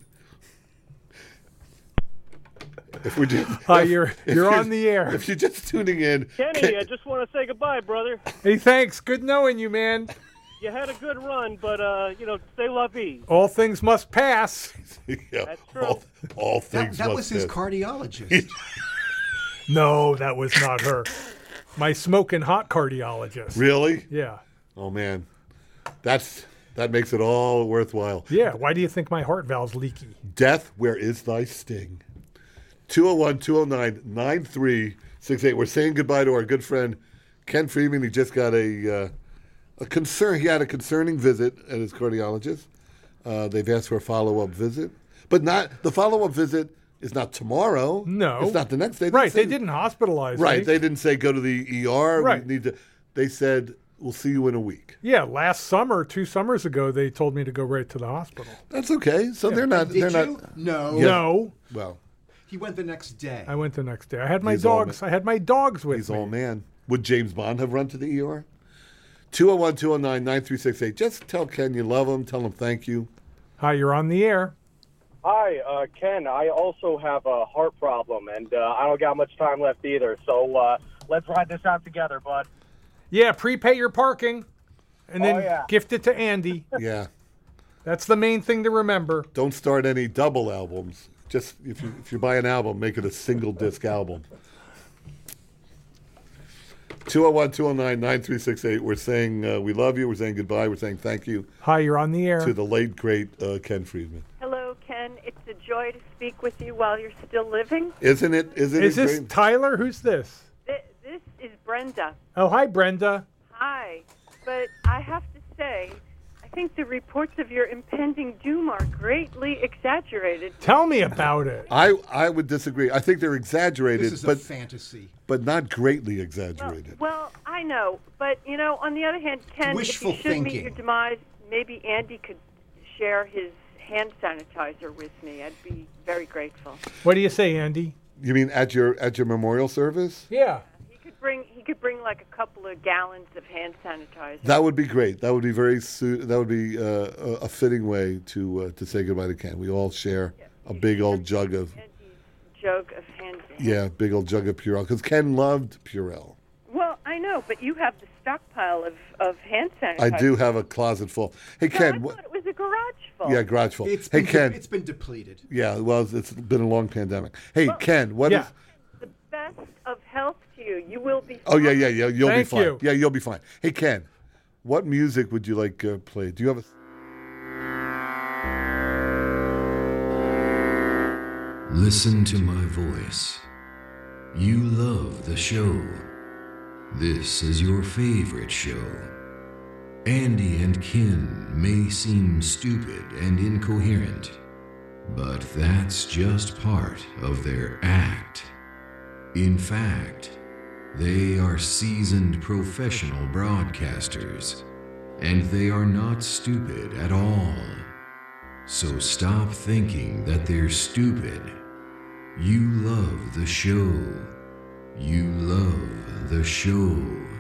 If we're just, Hi, if- you're if you're on the air. If you're just tuning in, Kenny, Ken- I just want to say goodbye, brother. Hey, thanks. Good knowing you, man. you had a good run, but, uh, you know, stay la vie. All things must pass. yeah, That's true. all, all That, things that must was his pass. cardiologist. No, that was not her. My smoking hot cardiologist. Really? Yeah. Oh man, that's that makes it all worthwhile. Yeah. Why do you think my heart valve's leaky? Death, where is thy sting? two oh one, two oh nine, nine three six eight. We're saying goodbye to our good friend Ken Friedman. He just got a uh, a concern. He had a concerning visit at his cardiologist. Uh, they've asked for a follow up visit, but not the follow up visit is not tomorrow. No, it's not the next day. They Right. say- They didn't hospitalize me. Right. They didn't say go to the E R. Right. We need to. They said we'll see you in a week. Yeah. Last summer, two summers ago, they told me to go right to the hospital. That's okay. So they're not. Did they're you? not. No. Yeah. No. Well, He went the next day. I went the next day. I had my He's all dogs. I had my dogs with he's me. all man. Would James Bond have run to the E R? two oh one, two oh nine, nine three six eight. Just tell Ken you love him. Tell him thank you. Hi, you're on the air. Hi, uh, Ken. I also have a heart problem, and uh, I don't got much time left either. So uh, let's ride this out together, bud. Yeah, prepay your parking, and then Oh, yeah. gift it to Andy. Yeah. That's the main thing to remember. Don't start any double albums. Just if you if you buy an album, make it a single disc album. two oh one, two oh nine, nine three six eight. We're saying uh, we love you. We're saying goodbye. We're saying thank you Hi, you're on the air. to the late, great uh, Ken Friedman. Hello, Ken. It's a joy to speak with you while you're still living. Isn't it? Isn't Is it this great? Tyler? Who's this? Th- This is Brenda. Oh, hi, Brenda. Hi. But I have to say, I think the reports of your impending doom are greatly exaggerated. Tell me about it. I, I would disagree. I think they're exaggerated, This is but a fantasy. but not greatly exaggerated. Well, I know. But, you know, on the other hand, Ken, Wishful if you should meet thinking. your demise, maybe Andy could share his hand sanitizer with me. I'd be very grateful. What do you say, Andy? You mean at your at your memorial service? Yeah. He could bring he could bring like a couple of gallons of hand sanitizer. That would be great. That would be very su- that would be uh, a, a fitting way to uh, to say goodbye to Ken. We all share a big old jug of Jug of hand yeah, big old jug of Purell because Ken loved Purell. Well, I know, but you have the stockpile of, of hand sanitizer. I do have a closet full. Hey No, Ken, I what, thought it was a garage full. yeah, garage full. It's hey been, Ken, it's been depleted. yeah, well, it's been a long pandemic. Hey Ken, what is? Yeah. The best of health to you. You will be. Oh yeah, yeah, yeah. You'll Thank be fine. you. Yeah, you'll be fine. Hey Ken, what music would you like uh, played? Do you have a? Listen to my voice. You love the show. This is your favorite show. Andy and Ken may seem stupid and incoherent, but that's just part of their act. In fact, they are seasoned professional broadcasters, and they are not stupid at all. So stop thinking that they're stupid. You love the show. You love the show.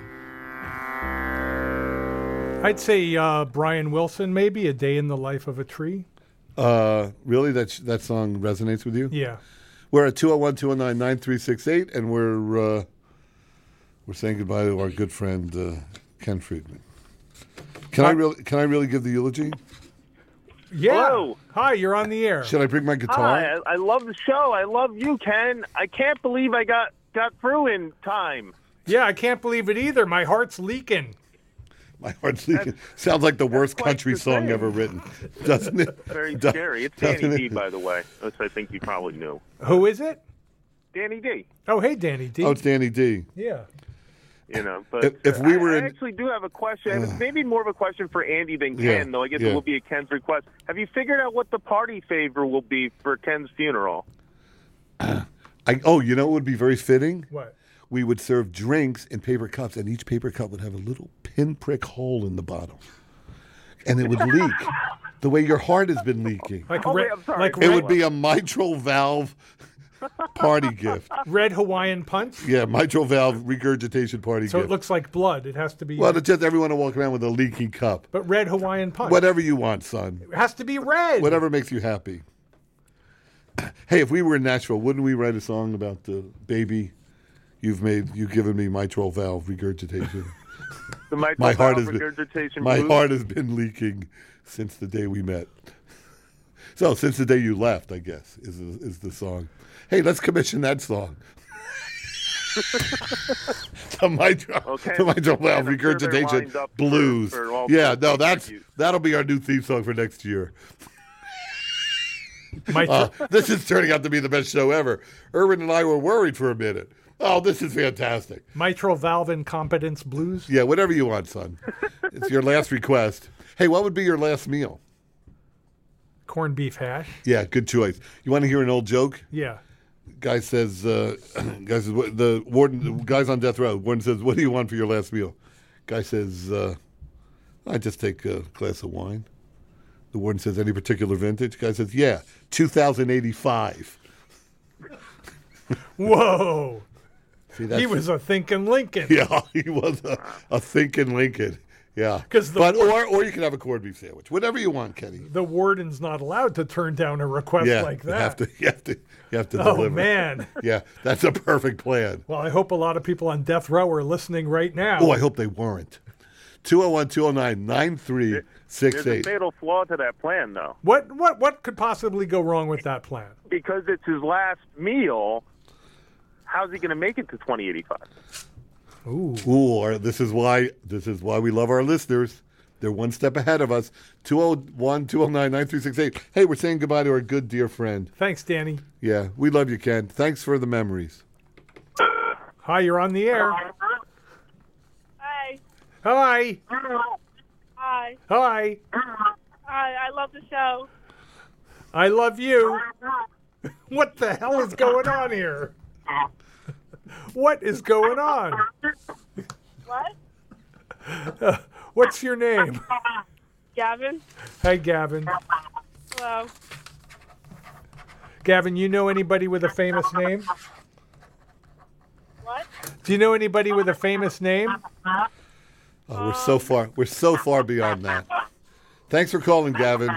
I'd say uh, Brian Wilson, maybe A Day in the Life of a Tree. Uh, really, that sh- that song resonates with you? Yeah. We're at two oh one, two oh nine, nine three six eight, and we're uh, we're saying goodbye to our good friend uh, Ken Friedman. Can I really can I really give the eulogy? Yeah. Hello. Hi, you're on the air. Should I bring my guitar? Hi, I, I love the show. I love you, Ken. I can't believe I got, got through in time. Yeah, I can't believe it either. My heart's leaking. My heart's leaking. Sounds like the worst country song ever written, doesn't it? Very Do- scary. It's doesn't Danny it? D, by the way, which I think you probably knew. Who is it? Danny D. Oh, hey, Danny D. Oh, it's Danny D. Yeah. You know, but If- if we I- were I, in- actually do have a question. and it's maybe more of a question for Andy than Ken, Yeah, though. I guess yeah. it will be a Ken's request. Have you figured out what the party favor will be for Ken's funeral? I, oh, you know what would be very fitting? What? We would serve drinks in paper cups, and each paper cup would have a little pinprick hole in the bottom, and it would leak the way your heart has been leaking. Like Oh, red, wait, I'm sorry. like It red, would be a mitral valve party gift. red Hawaiian punch. Yeah, mitral valve regurgitation party So gift. it looks like blood. It has to be. well, it's just everyone will walk around with a leaky cup. but red Hawaiian punch. Whatever you want, son. It has to be red. Whatever makes you happy. Hey, if we were in Nashville, wouldn't we write a song about the baby? You've made, you've given me mitral valve regurgitation. The mitral My heart valve has been regurgitation my blues? heart has been leaking since the day we met. So since the day you left, I guess is the, is the song. Hey, let's commission that song. the mitral, Okay. the mitral valve And I'm sure they're regurgitation lined up for- blues. for all yeah, sorts no, of that's tributes. that'll be our new theme song for next year. Mitral- Uh, this is turning out to be the best show ever. Erwin and I were worried for a minute. Oh, this is fantastic. Mitral valve incompetence blues. Yeah, whatever you want, son. It's your last request. Hey, what would be your last meal? Corned beef hash. Yeah, good choice. You want to hear an old joke? Yeah. Guy says, uh, guy says, what- the warden, the guy's on death row. Warden says, what do you want for your last meal? Guy says, uh, I just take a glass of wine. The warden says, any particular vintage? Guy says, yeah, two thousand eighty-five. Whoa. See, He was a thinking Lincoln. Yeah, he was a, a thinking Lincoln. Yeah. 'Cause the but war- or or you can have a corned beef sandwich. Whatever you want, Kenny. The warden's not allowed to turn down a request yeah, like you that. have to you have to you have to Oh, deliver. man. Yeah, that's a perfect plan. Well, I hope a lot of people on death row are listening right now. Oh, I hope they weren't. two oh one, two oh nine, nine three six There's eight. a fatal flaw to that plan, though. What what what could possibly go wrong with that plan? Because it's his last meal, how's he going to make it to twenty eighty-five? Ooh. Ooh, our- this is why this is why we love our listeners. They're one step ahead of us. two oh one, two oh nine, nine three six eight. Hey, we're saying goodbye to our good dear friend. Thanks, Danny. Yeah, we love you, Ken. Thanks for the memories. Hi, you're on the air. Hi. Hi. Hi. Hi. Hi. I love the show. I love you. What the hell is going on here? What is going on? What? Uh, what's your name? Gavin? Hey, Gavin. Hello. Gavin, you know anybody with a famous name? What? Do you know anybody with a famous name? Oh, we're so far. We're so far beyond that. Thanks for calling, Gavin.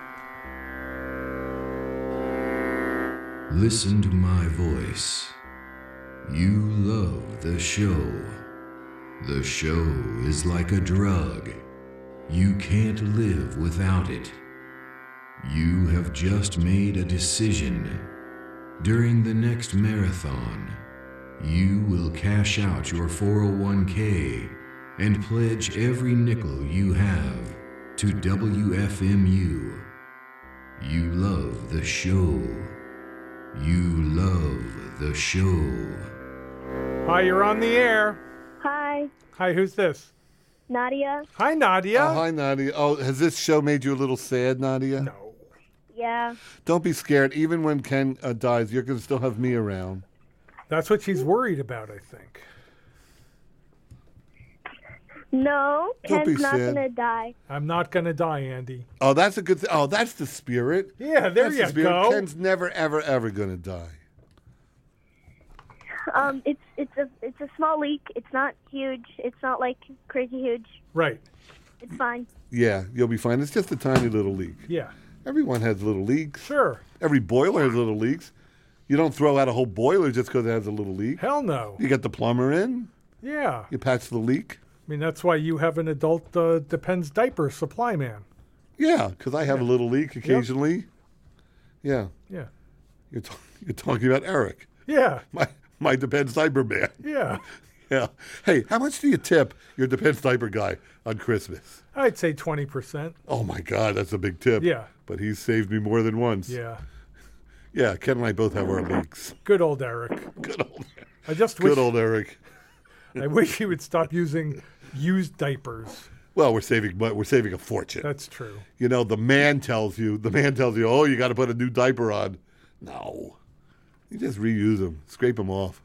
Listen to my voice. You love the show. The show is like a drug. You can't live without it. You have just made a decision. During the next marathon, you will cash out your four oh one k and pledge every nickel you have to W F M U. You love the show. You love the show. Hi, you're on the air. Hi, Hi, who's this? Nadia. Hi, Nadia. Oh, hi, Nadia. Oh, has this show made you a little sad, Nadia? No. Yeah. Don't be scared. Even when Ken uh, dies, you're going to still have me around. That's what she's worried about, I think. No, Don't be Ken's not sad. gonna die. I'm not going to die, Andy. Oh, that's a good thing. Oh, that's the spirit. Yeah, there That's you the spirit. go. Ken's never, ever, ever going to die. Um, it's it's a it's a small leak. It's not huge. It's not like crazy huge. Right. It's fine. Yeah, you'll be fine. It's just a tiny little leak. Yeah. Everyone has little leaks. Sure. Every boiler has little leaks. You don't throw out a whole boiler just because it has a little leak. Hell no. You get the plumber in. Yeah. You patch the leak. I mean, that's why you have an adult uh, Depends diaper supply man. Yeah, because I have a little leak occasionally. Yeah. Yeah. You're, t- you're talking about Eric. Yeah. My my Depends diaper man. Yeah. Yeah. Hey, how much do you tip your Depends diaper guy on Christmas? I'd say twenty percent. Oh, my God, that's a big tip. Yeah. But he's saved me more than once. Yeah. Yeah, Ken and I both have our leaks. Good old Eric. Good old Eric. I just wish, Good old Eric. I wish he would stop using used diapers. Well, we're saving, but we're saving a fortune. That's true. You know, the man tells you, the man tells you, oh, you got to put a new diaper on. No, you just reuse them, scrape them off.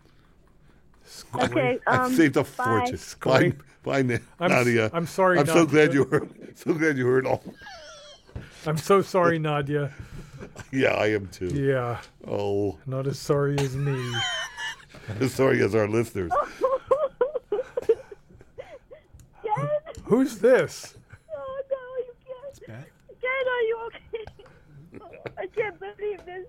Okay. I Um, saved a bye. fortune. Bye, Scrape. bye, Na- I'm s- Nadia. I'm sorry, I'm so Nadia. glad you heard. So glad you heard all. I'm so sorry, Nadia. Yeah, I am too. Yeah. Oh, Not as sorry as me. as sorry as our listeners. Ken? Who's this? Oh no, you can't. Ken, are you okay? I can't believe this.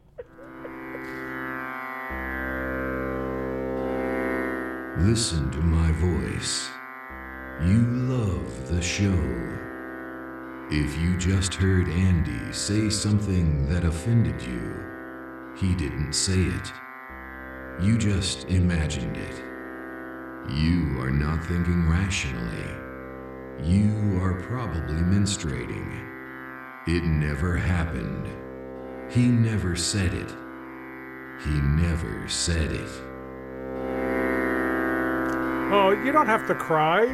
Listen to my voice. You love the show. If you just heard Andy say something that offended you, he didn't say it. You just imagined it. You are not thinking rationally. You are probably menstruating. It never happened. He never said it. He never said it. Oh, you don't have to cry.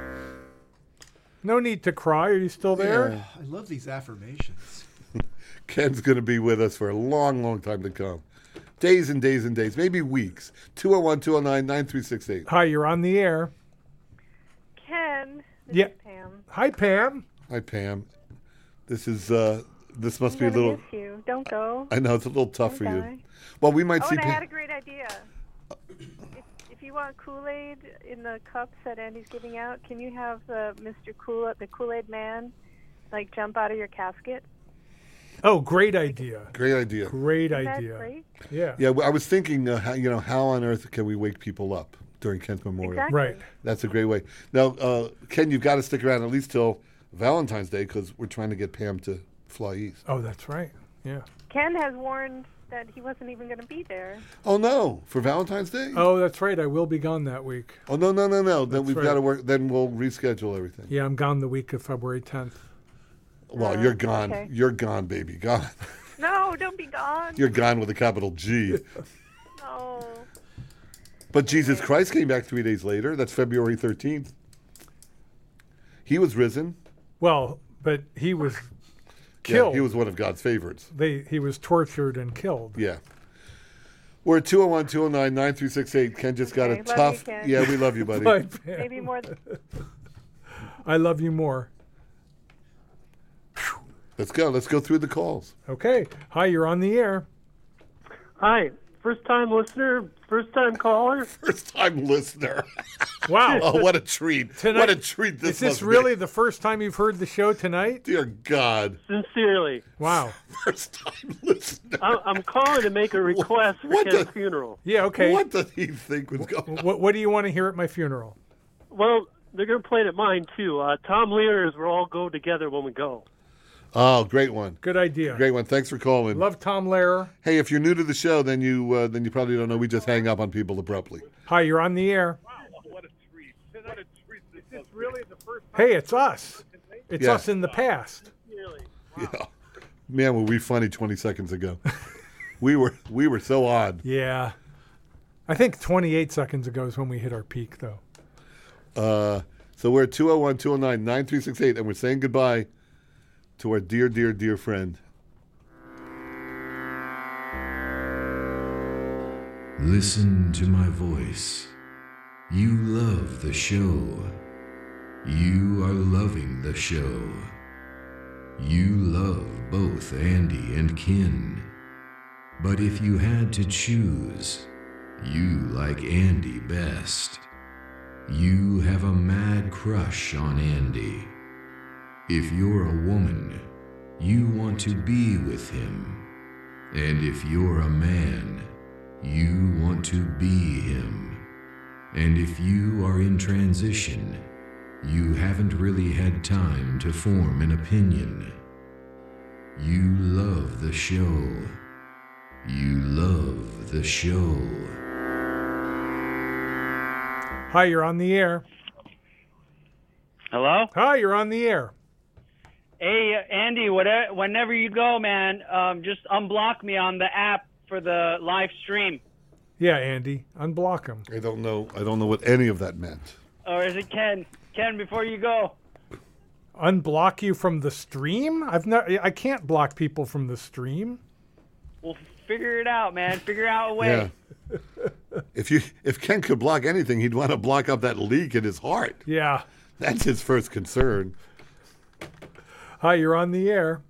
No need to cry. Are you still there? Yeah. I love these affirmations. Ken's going to be with us for a long, long time to come. Days and days and days, maybe weeks. two oh one, two oh nine, nine three six eight. Hi, you're on the air. Ken. This Yeah. is Pam. Hi, Pam. Hi, Pam. This is, uh, this must I'm be a gonna little... miss you. Don't go. I know, it's a little tough for Don't you. die. Well, we might oh, see... and I Pam- had a great idea. If, if you want Kool-Aid in the cups that Andy's giving out, can you have uh, Mister Kool, the Kool-Aid man, like jump out of your casket? Oh, great idea. Great idea. Great Isn't that idea. great? Yeah. Yeah, well, I was thinking, uh, how, you know, how on earth can we wake people up during Ken's Memorial? Exactly. Right. That's a great way. Now, uh, Ken, you've got to stick around at least till Valentine's Day because we're trying to get Pam to fly east. Oh, that's right. Yeah. Ken has warned that he wasn't even going to be there. Oh, no, for Valentine's Day? Oh, that's right. I will be gone that week. Oh, no, no, no, no. Then That's we've right. got to work. Then we'll reschedule everything. Yeah, I'm gone the week of February tenth. Well, Uh, you're gone. okay. You're gone, baby. Gone. No, don't be gone. You're gone with a capital G. No. But Jesus Christ came back three days later. That's February thirteenth. He was risen. Well, but he was Yeah, killed. he was one of God's favorites. They he was tortured and killed. Yeah. We're at two oh one, two oh nine, nine three six eight. Ken just got Okay, a love tough... you, Ken. Yeah, we love you, buddy. Bye, Pam. Maybe more than... I love you more. Let's go. Let's go through the calls. Okay. Hi, you're on the air. Hi, first time listener, first time caller. First time listener. Wow. Oh, what a treat. Tonight- What a treat this Is this must be. really the first time you've heard the show tonight? Dear God. Sincerely. Wow. First time listener. I'm, I'm calling to make a request for What Ken's the- funeral. Yeah, okay. What did he think was going on? What, what do you want to hear at my funeral? Well, they're going to play it at mine, too. Uh, Tom Lear's, we'll all go together when we go. Oh, great one. Good idea. Great one. Thanks for calling. Love Tom Lehrer. Hey, if you're new to the show, then you uh, then you probably don't know we just hang up on people abruptly. Hi, you're on the air. What a treat. What a treat. Is this really the first time? Hey, it's us. It's Yeah. us in the past. Yeah. Man, were we funny twenty seconds ago. we were we were so odd. Yeah. I think twenty-eight seconds ago is when we hit our peak, though. Uh, so we're at two oh one, two oh nine, nine three six eight, and we're saying goodbye to our dear, dear, dear friend. Listen to my voice. You love the show. You are loving the show. You love both Andy and Ken. But if you had to choose, you like Andy best. You have a mad crush on Andy. If you're a woman, you want to be with him. And if you're a man, you want to be him. And if you are in transition, you haven't really had time to form an opinion. You love the show. You love the show. Hi, you're on the air. Hello? Hi, you're on the air. Hey, uh, Andy, whatever, whenever you go, man, um, just unblock me on the app for the live stream. Yeah, Andy, unblock him. I don't know. I don't know what any of that meant. Or is it Ken? Ken, before you go. Unblock you from the stream? I've not. I can't block people from the stream. Well, figure it out, man. Figure out a way. Yeah. if you if Ken could block anything, he'd want to block up that leak in his heart. Yeah. That's his first concern. Hi, you're on the air.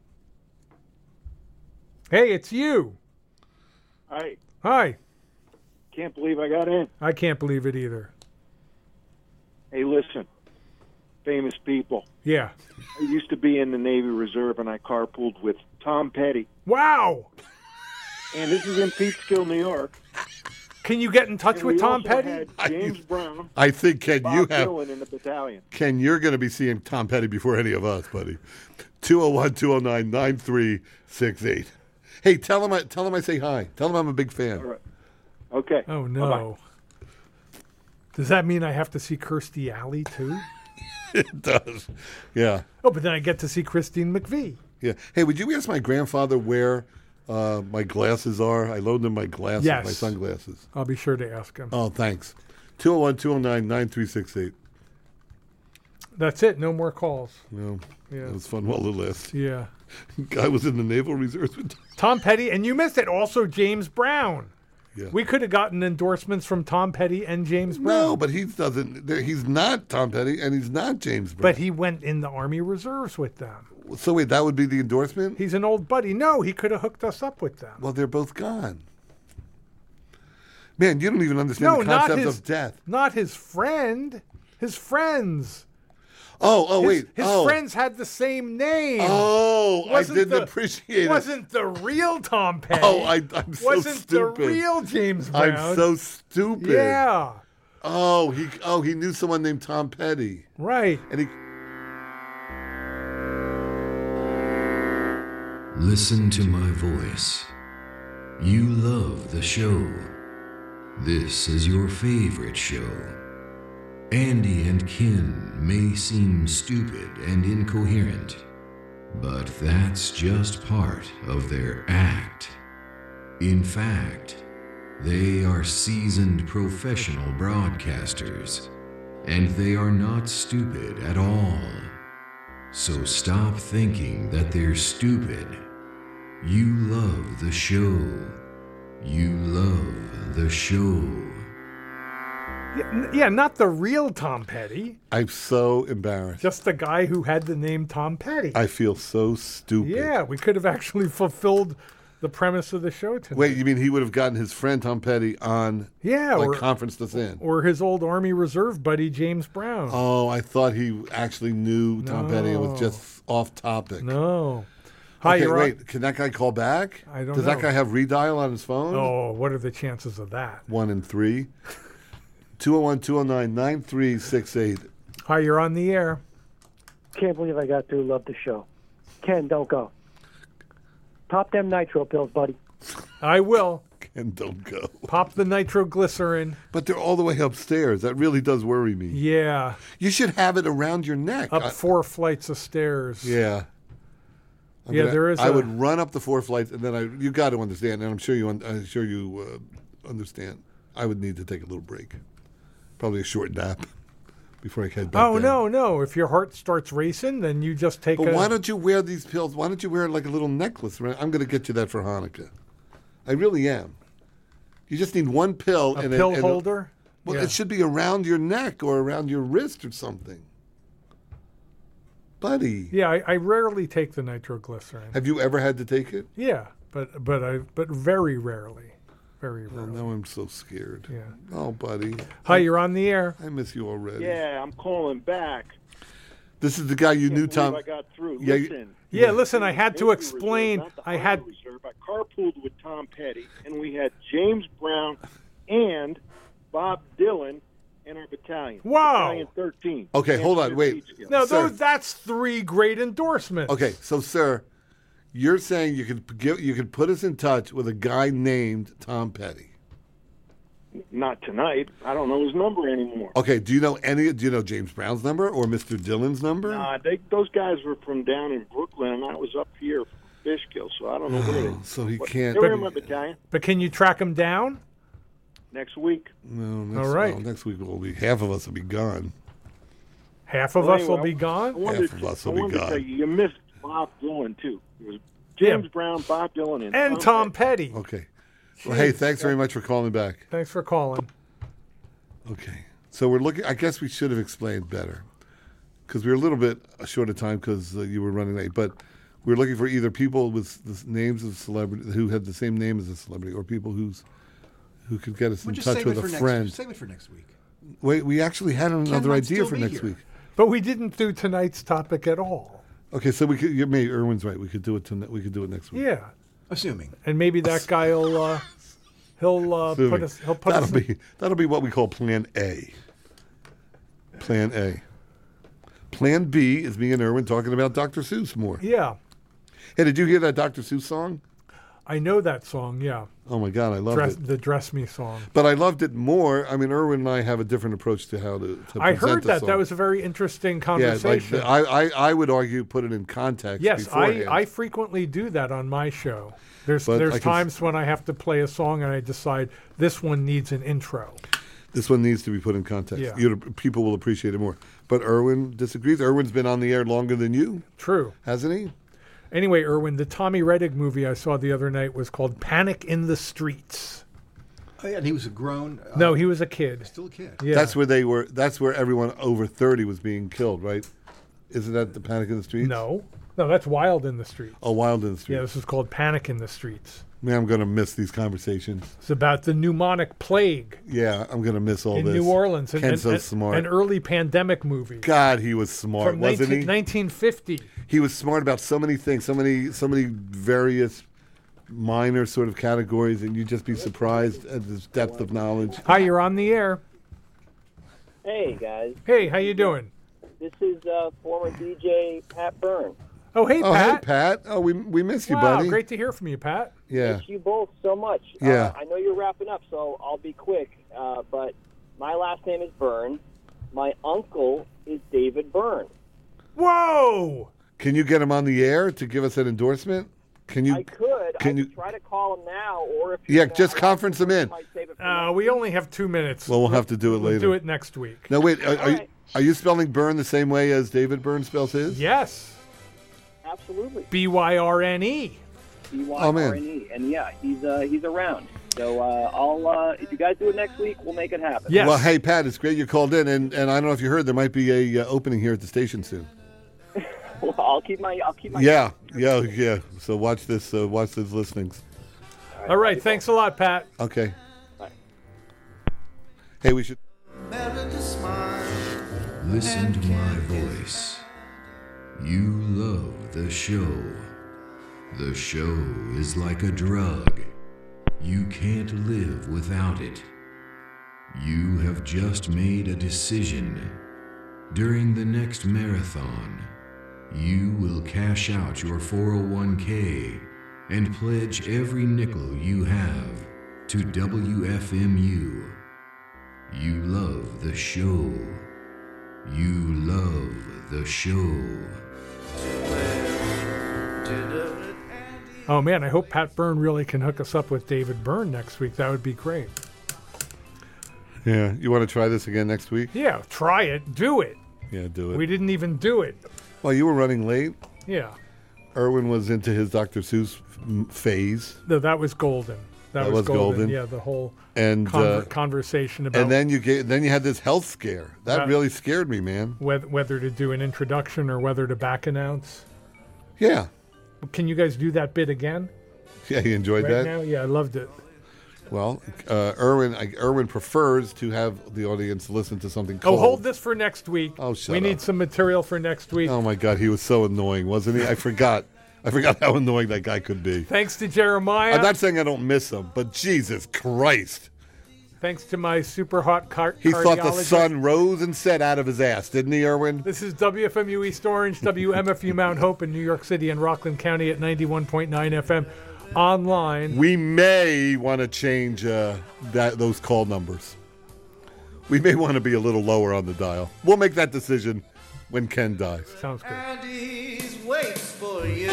Hey, it's you. Hi. Hi. Can't believe I got in. I can't believe it either. Hey, listen. Famous people. Yeah. I used to be in the Navy Reserve, and I carpooled with Tom Petty. Wow. And this is in Peekskill, New York. Can you get in touch And with we Tom also Petty? had James Brown. I think, Ken, Bob you have. Dylan in the battalion. Ken, you're going to be seeing Tom Petty before any of us, buddy. two oh one, two oh nine, nine three six eight. Hey, tell him I tell him I say hi. Tell him I'm a big fan. All right. Okay. Oh, no. Does that mean I have to see Kirstie Alley, too? It does. Yeah. Oh, but then I get to see Christine McVie. Yeah. Hey, would you ask my grandfather where uh, my glasses are? I loaned him my glasses, Yes. my sunglasses. I'll be sure to ask him. Oh, thanks. two oh one, two oh nine, nine three six eight. That's it. No more calls. No. Yeah. It was fun while it lasted. Yeah. Guy was in the Naval Reserves with Tom Petty, and you missed it. Also, James Brown. Yeah. We could have gotten endorsements from Tom Petty and James Brown. No, but he doesn't. He's not Tom Petty, and he's not James Brown. But he went in the Army Reserves with them. So wait, that would be the endorsement? He's an old buddy. No, he could have hooked us up with them. Well, they're both gone. Man, you don't even understand No, the not concept his of death. Not his friend. His friends. Oh, oh, his, wait. His oh. friends had the same name. Oh, Wasn't I didn't the- appreciate it. Wasn't the real Tom Petty. Oh, I, I'm so Wasn't stupid. the real James Brown. I'm so stupid. Yeah. Oh, he oh he knew someone named Tom Petty. Right. And he Listen to my voice. You love the show. This is your favorite show. Andy and Ken may seem stupid and incoherent, but that's just part of their act. In fact, they are seasoned professional broadcasters, and they are not stupid at all. So stop thinking that they're stupid. You love the show. You love the show. Yeah, n- yeah, not the real Tom Petty. I'm so embarrassed. Just the guy who had the name Tom Petty. I feel so stupid. Yeah, we could have actually fulfilled the premise of the show tonight. Wait, you mean he would have gotten his friend Tom Petty on Yeah, like or- conference us in? Or his old Army Reserve buddy, James Brown. Oh, I thought he actually knew Tom Petty. It was No. just off topic. No. Hi, okay, you're on- wait. Can that guy call back? I don't Does know. that guy have redial on his phone? Oh, what are the chances of that? One in three. two oh one, two oh nine, nine three six eight. Hi, you're on the air. Can't believe I got through. Love the show. Ken, don't go. Pop them nitro pills, buddy. I will. Ken, don't go. Pop the nitroglycerin. But they're all the way upstairs. That really does worry me. Yeah. You should have it around your neck. Up I- four flights of stairs. Yeah. I'm Yeah, gonna- there is I a- would run up the four flights, and then I. You got to understand, and I'm sure you. Un, I'm sure you uh, understand. I would need to take a little break, probably a short nap, before I head back. Oh, down. no, no. If your heart starts racing, then you just take But a... why don't you wear these pills? Why don't you wear like a little necklace? Right? I'm going to get you that for Hanukkah. I really am. You just need one pill A and pill and holder? well, Yeah. it should be around your neck or around your wrist or something, buddy. Yeah, I, I rarely take the nitroglycerin. Have you ever had to take it? Yeah, but but I but very rarely. Very Oh, rarely. now I'm so scared. Yeah. Oh, buddy. Hi, you're on the air. I miss you already. Yeah, I'm calling back. This is the guy you Can't knew, believe Tom. I got through. Yeah, you- Listen. Yeah, listen, I had to Navy explain. Reserve, not the I had Army Reserve. I carpooled with Tom Petty, and we had James Brown and Bob Dylan in our battalion. Wow. Battalion thirteen. Okay, hold on, wait. No, Sir. those, that's three great endorsements. Okay, so sir, you're saying you could give, you could put us in touch with a guy named Tom Petty. Not tonight. I don't know his number anymore. Okay, do you know any? Do you know James Brown's number or Mister Dillon's number? Nah, they, those guys were from down in Brooklyn, and I was up here from Fishkill, so I don't know where they. So he But can't. They were in my battalion But can you track them down? next week. No, next, All right. well, next week will be half of us will be gone. Half of Well, us will anyway, be gone? I wanted, Half of us I will be wanted to gone. tell you, you missed Bob Dylan too. It was James Yeah. Brown, Bob Dylan, and, And Tom Petty. Okay. Well, hey, thanks very much for calling back. Thanks for calling. Okay. So we're looking. I guess we should have explained better because we were a little bit short of time because uh, you were running late. But we were looking for either people with the names of celebrity who had the same name as a celebrity, or people who's who could get us We'll in just touch save with it a for next- friend. save it for next week. Wait, we actually had another might idea still for be next here. week. But we didn't do tonight's topic at all. Okay, so we could. You may Irwin's right. We could do it. To, we could do it next week. Yeah. Assuming. And maybe that guy will uh, He'll uh, Sue put me. us. He'll put that'll us. be that'll be what we call Plan A. Plan A. Plan B is me and Erwin talking about Doctor Seuss more. Yeah, Hey, did you hear that Doctor Seuss song? I know that song. Yeah, Oh my God, I loved Dress, it. the "Dress Me" song. But I loved it more. I mean, Erwin and I have a different approach to how to. to I present heard the that. song. That was a very interesting Yeah, conversation. like I, I, I would argue put it in context. Yes, I, beforehand. I frequently do that on my show. There's But I there's can- times when I have to play a song and I decide this one needs an intro. This one needs to be put in context. Yeah. You, people will appreciate it more. But Erwin disagrees. Erwin's been on the air longer than you. True. Hasn't he? Anyway, Erwin, the Tommy Rettig movie I saw the other night was called Panic in the Streets. Oh, yeah, and he was a grown. Uh, No, he was a kid. Still a kid. Yeah. That's where they were. That's where everyone over thirty was being killed, right? Isn't that the Panic in the Streets? No. No, that's Wild in the Streets. Oh, Wild in the Yeah, Streets. this is called Panic in the Streets. Man, I'm going to miss these conversations. It's about the pneumonic plague Yeah, I'm going to miss all in this. New Orleans. And, Ken's and- so and- smart. An early pandemic movie. God, he was smart, From wasn't nineteen, he? nineteen fifty. He was smart about so many things, so many, so many various minor sort of categories, and you'd just be surprised at his depth of knowledge. Hi, you're on the air. Hey guys, Hey, how you doing? this is uh, former D J Pat Byrne. Oh, hey, oh, Pat. hey, Pat. Oh, we we miss you, Wow, buddy. great to hear from you, Pat. Yeah. Miss you both so much. Yeah. Uh, I know you're wrapping up, so I'll be quick. Uh, but my last name is Byrne. My uncle is David Byrne. Whoa! Can you get him on the air to give us an endorsement? Can you? I could. Can I you? could try to call him now, or if Yeah, you just conference him in. Uh, we only have two minutes. Well, we'll have to do it We'll later. do it next week. No, wait. Are, are, you, are you spelling Byrne the same way as David Byrne spells his? Yes. Absolutely. B Y R N E. B Y Oh, man. R N E. And yeah, he's uh, he's around. So uh, I'll uh, if you guys do it next week, we'll make it happen. Well, hey, Pat, it's great you called in, and, and I don't know if you heard, there might be a uh, opening here at the station soon. Well, I'll keep my I'll keep my Yeah, yeah, yeah. So watch this. Uh, watch these listenings. All right. Thanks a lot, Pat. Okay. Hey, we should. Listen to my voice. You love the show. The show is like a drug. You can't live without it. You have just made a decision. During the next marathon, you will cash out your four oh one k and pledge every nickel you have to W F M U. You love the show. You love the show. Oh man, I hope Pat Byrne really can hook us up with David Byrne next week. That would be great. Yeah, you want to try this again next week? Yeah, try it. Do it. Yeah, do it. We didn't even do it. Well, you were running late. Yeah. Erwin was into his Doctor Seuss f- phase. No, that was golden. That, That was, was golden. golden. Yeah, the whole And, conver- uh, conversation about And then you gave, then you had this health scare. That About- really scared me, man. whether, whether to do an introduction or whether to back announce. Yeah. Can you guys do that bit again? Yeah, you enjoyed right that? now? Yeah, I loved it. Well, uh, Erwin, I, Erwin prefers to have the audience listen to something Oh, cold. hold this for next week. Oh, shut We up. need some material for next week. Oh my God, he was so annoying, wasn't he? I forgot. I forgot how annoying that guy could be. Thanks to Jeremiah. I'm not saying I don't miss him, but Jesus Christ. Thanks to my super hot car- He thought the cardiologist. sun rose and set out of his ass, didn't he, Erwin? This is W F M U East Orange, W M F U Mount Hope in New York City and Rockland County at ninety-one point nine F M. Online. We may want to change uh, that those call numbers. We may want to be a little lower on the dial. We'll make that decision when Ken dies. Sounds good. Andy's waits for you.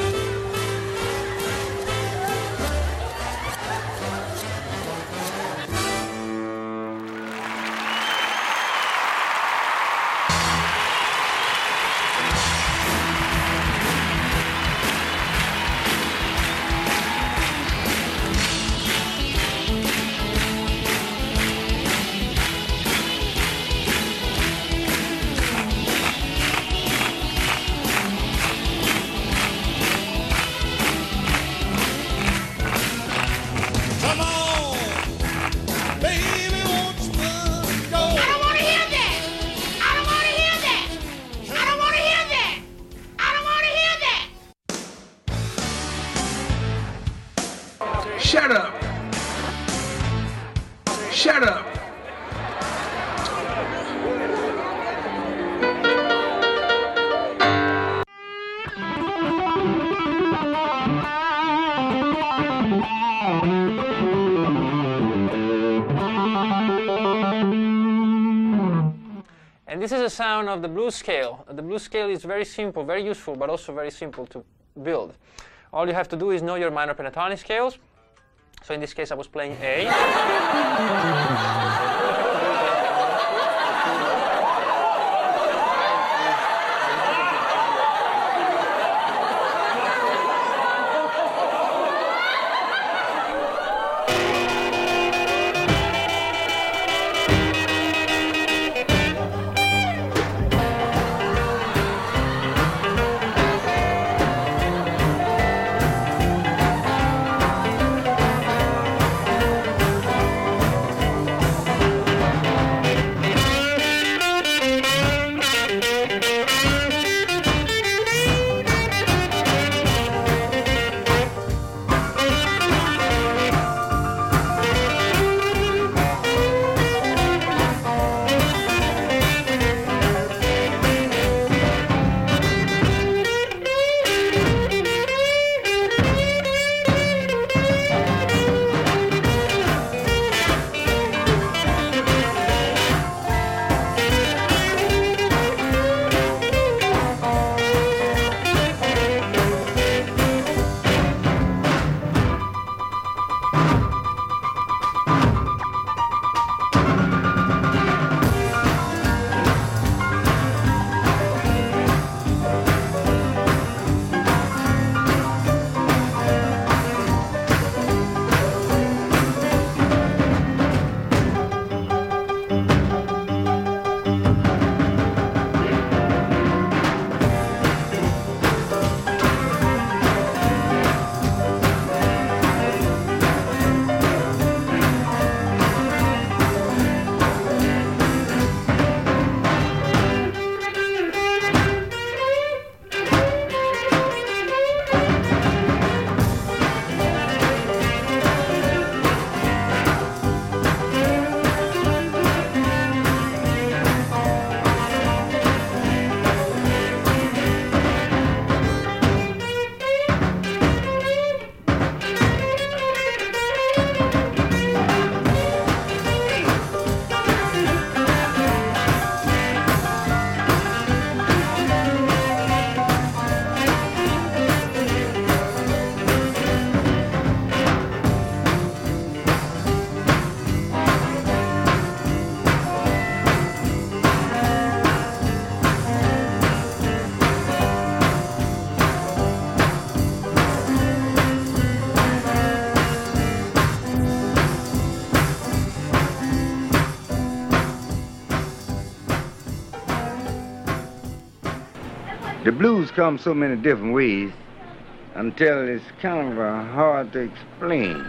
Come on, baby, won't you go? I don't want to hear that. I don't want to hear that. I don't want to hear that. I don't want to hear that. Shut up. And this is a sound of the blues scale. The blues scale is very simple, very useful, but also very simple to build. All you have to do is know your minor pentatonic scales. So in this case, I was playing A. The blues come so many different ways until it's kind of uh, hard to explain.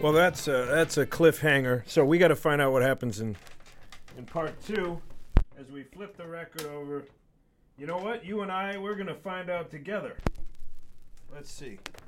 Well, that's a, that's a cliffhanger. So we got to find out what happens in in part two as we flip the record over. You know what? You and I, we're going to find out together. Let's see.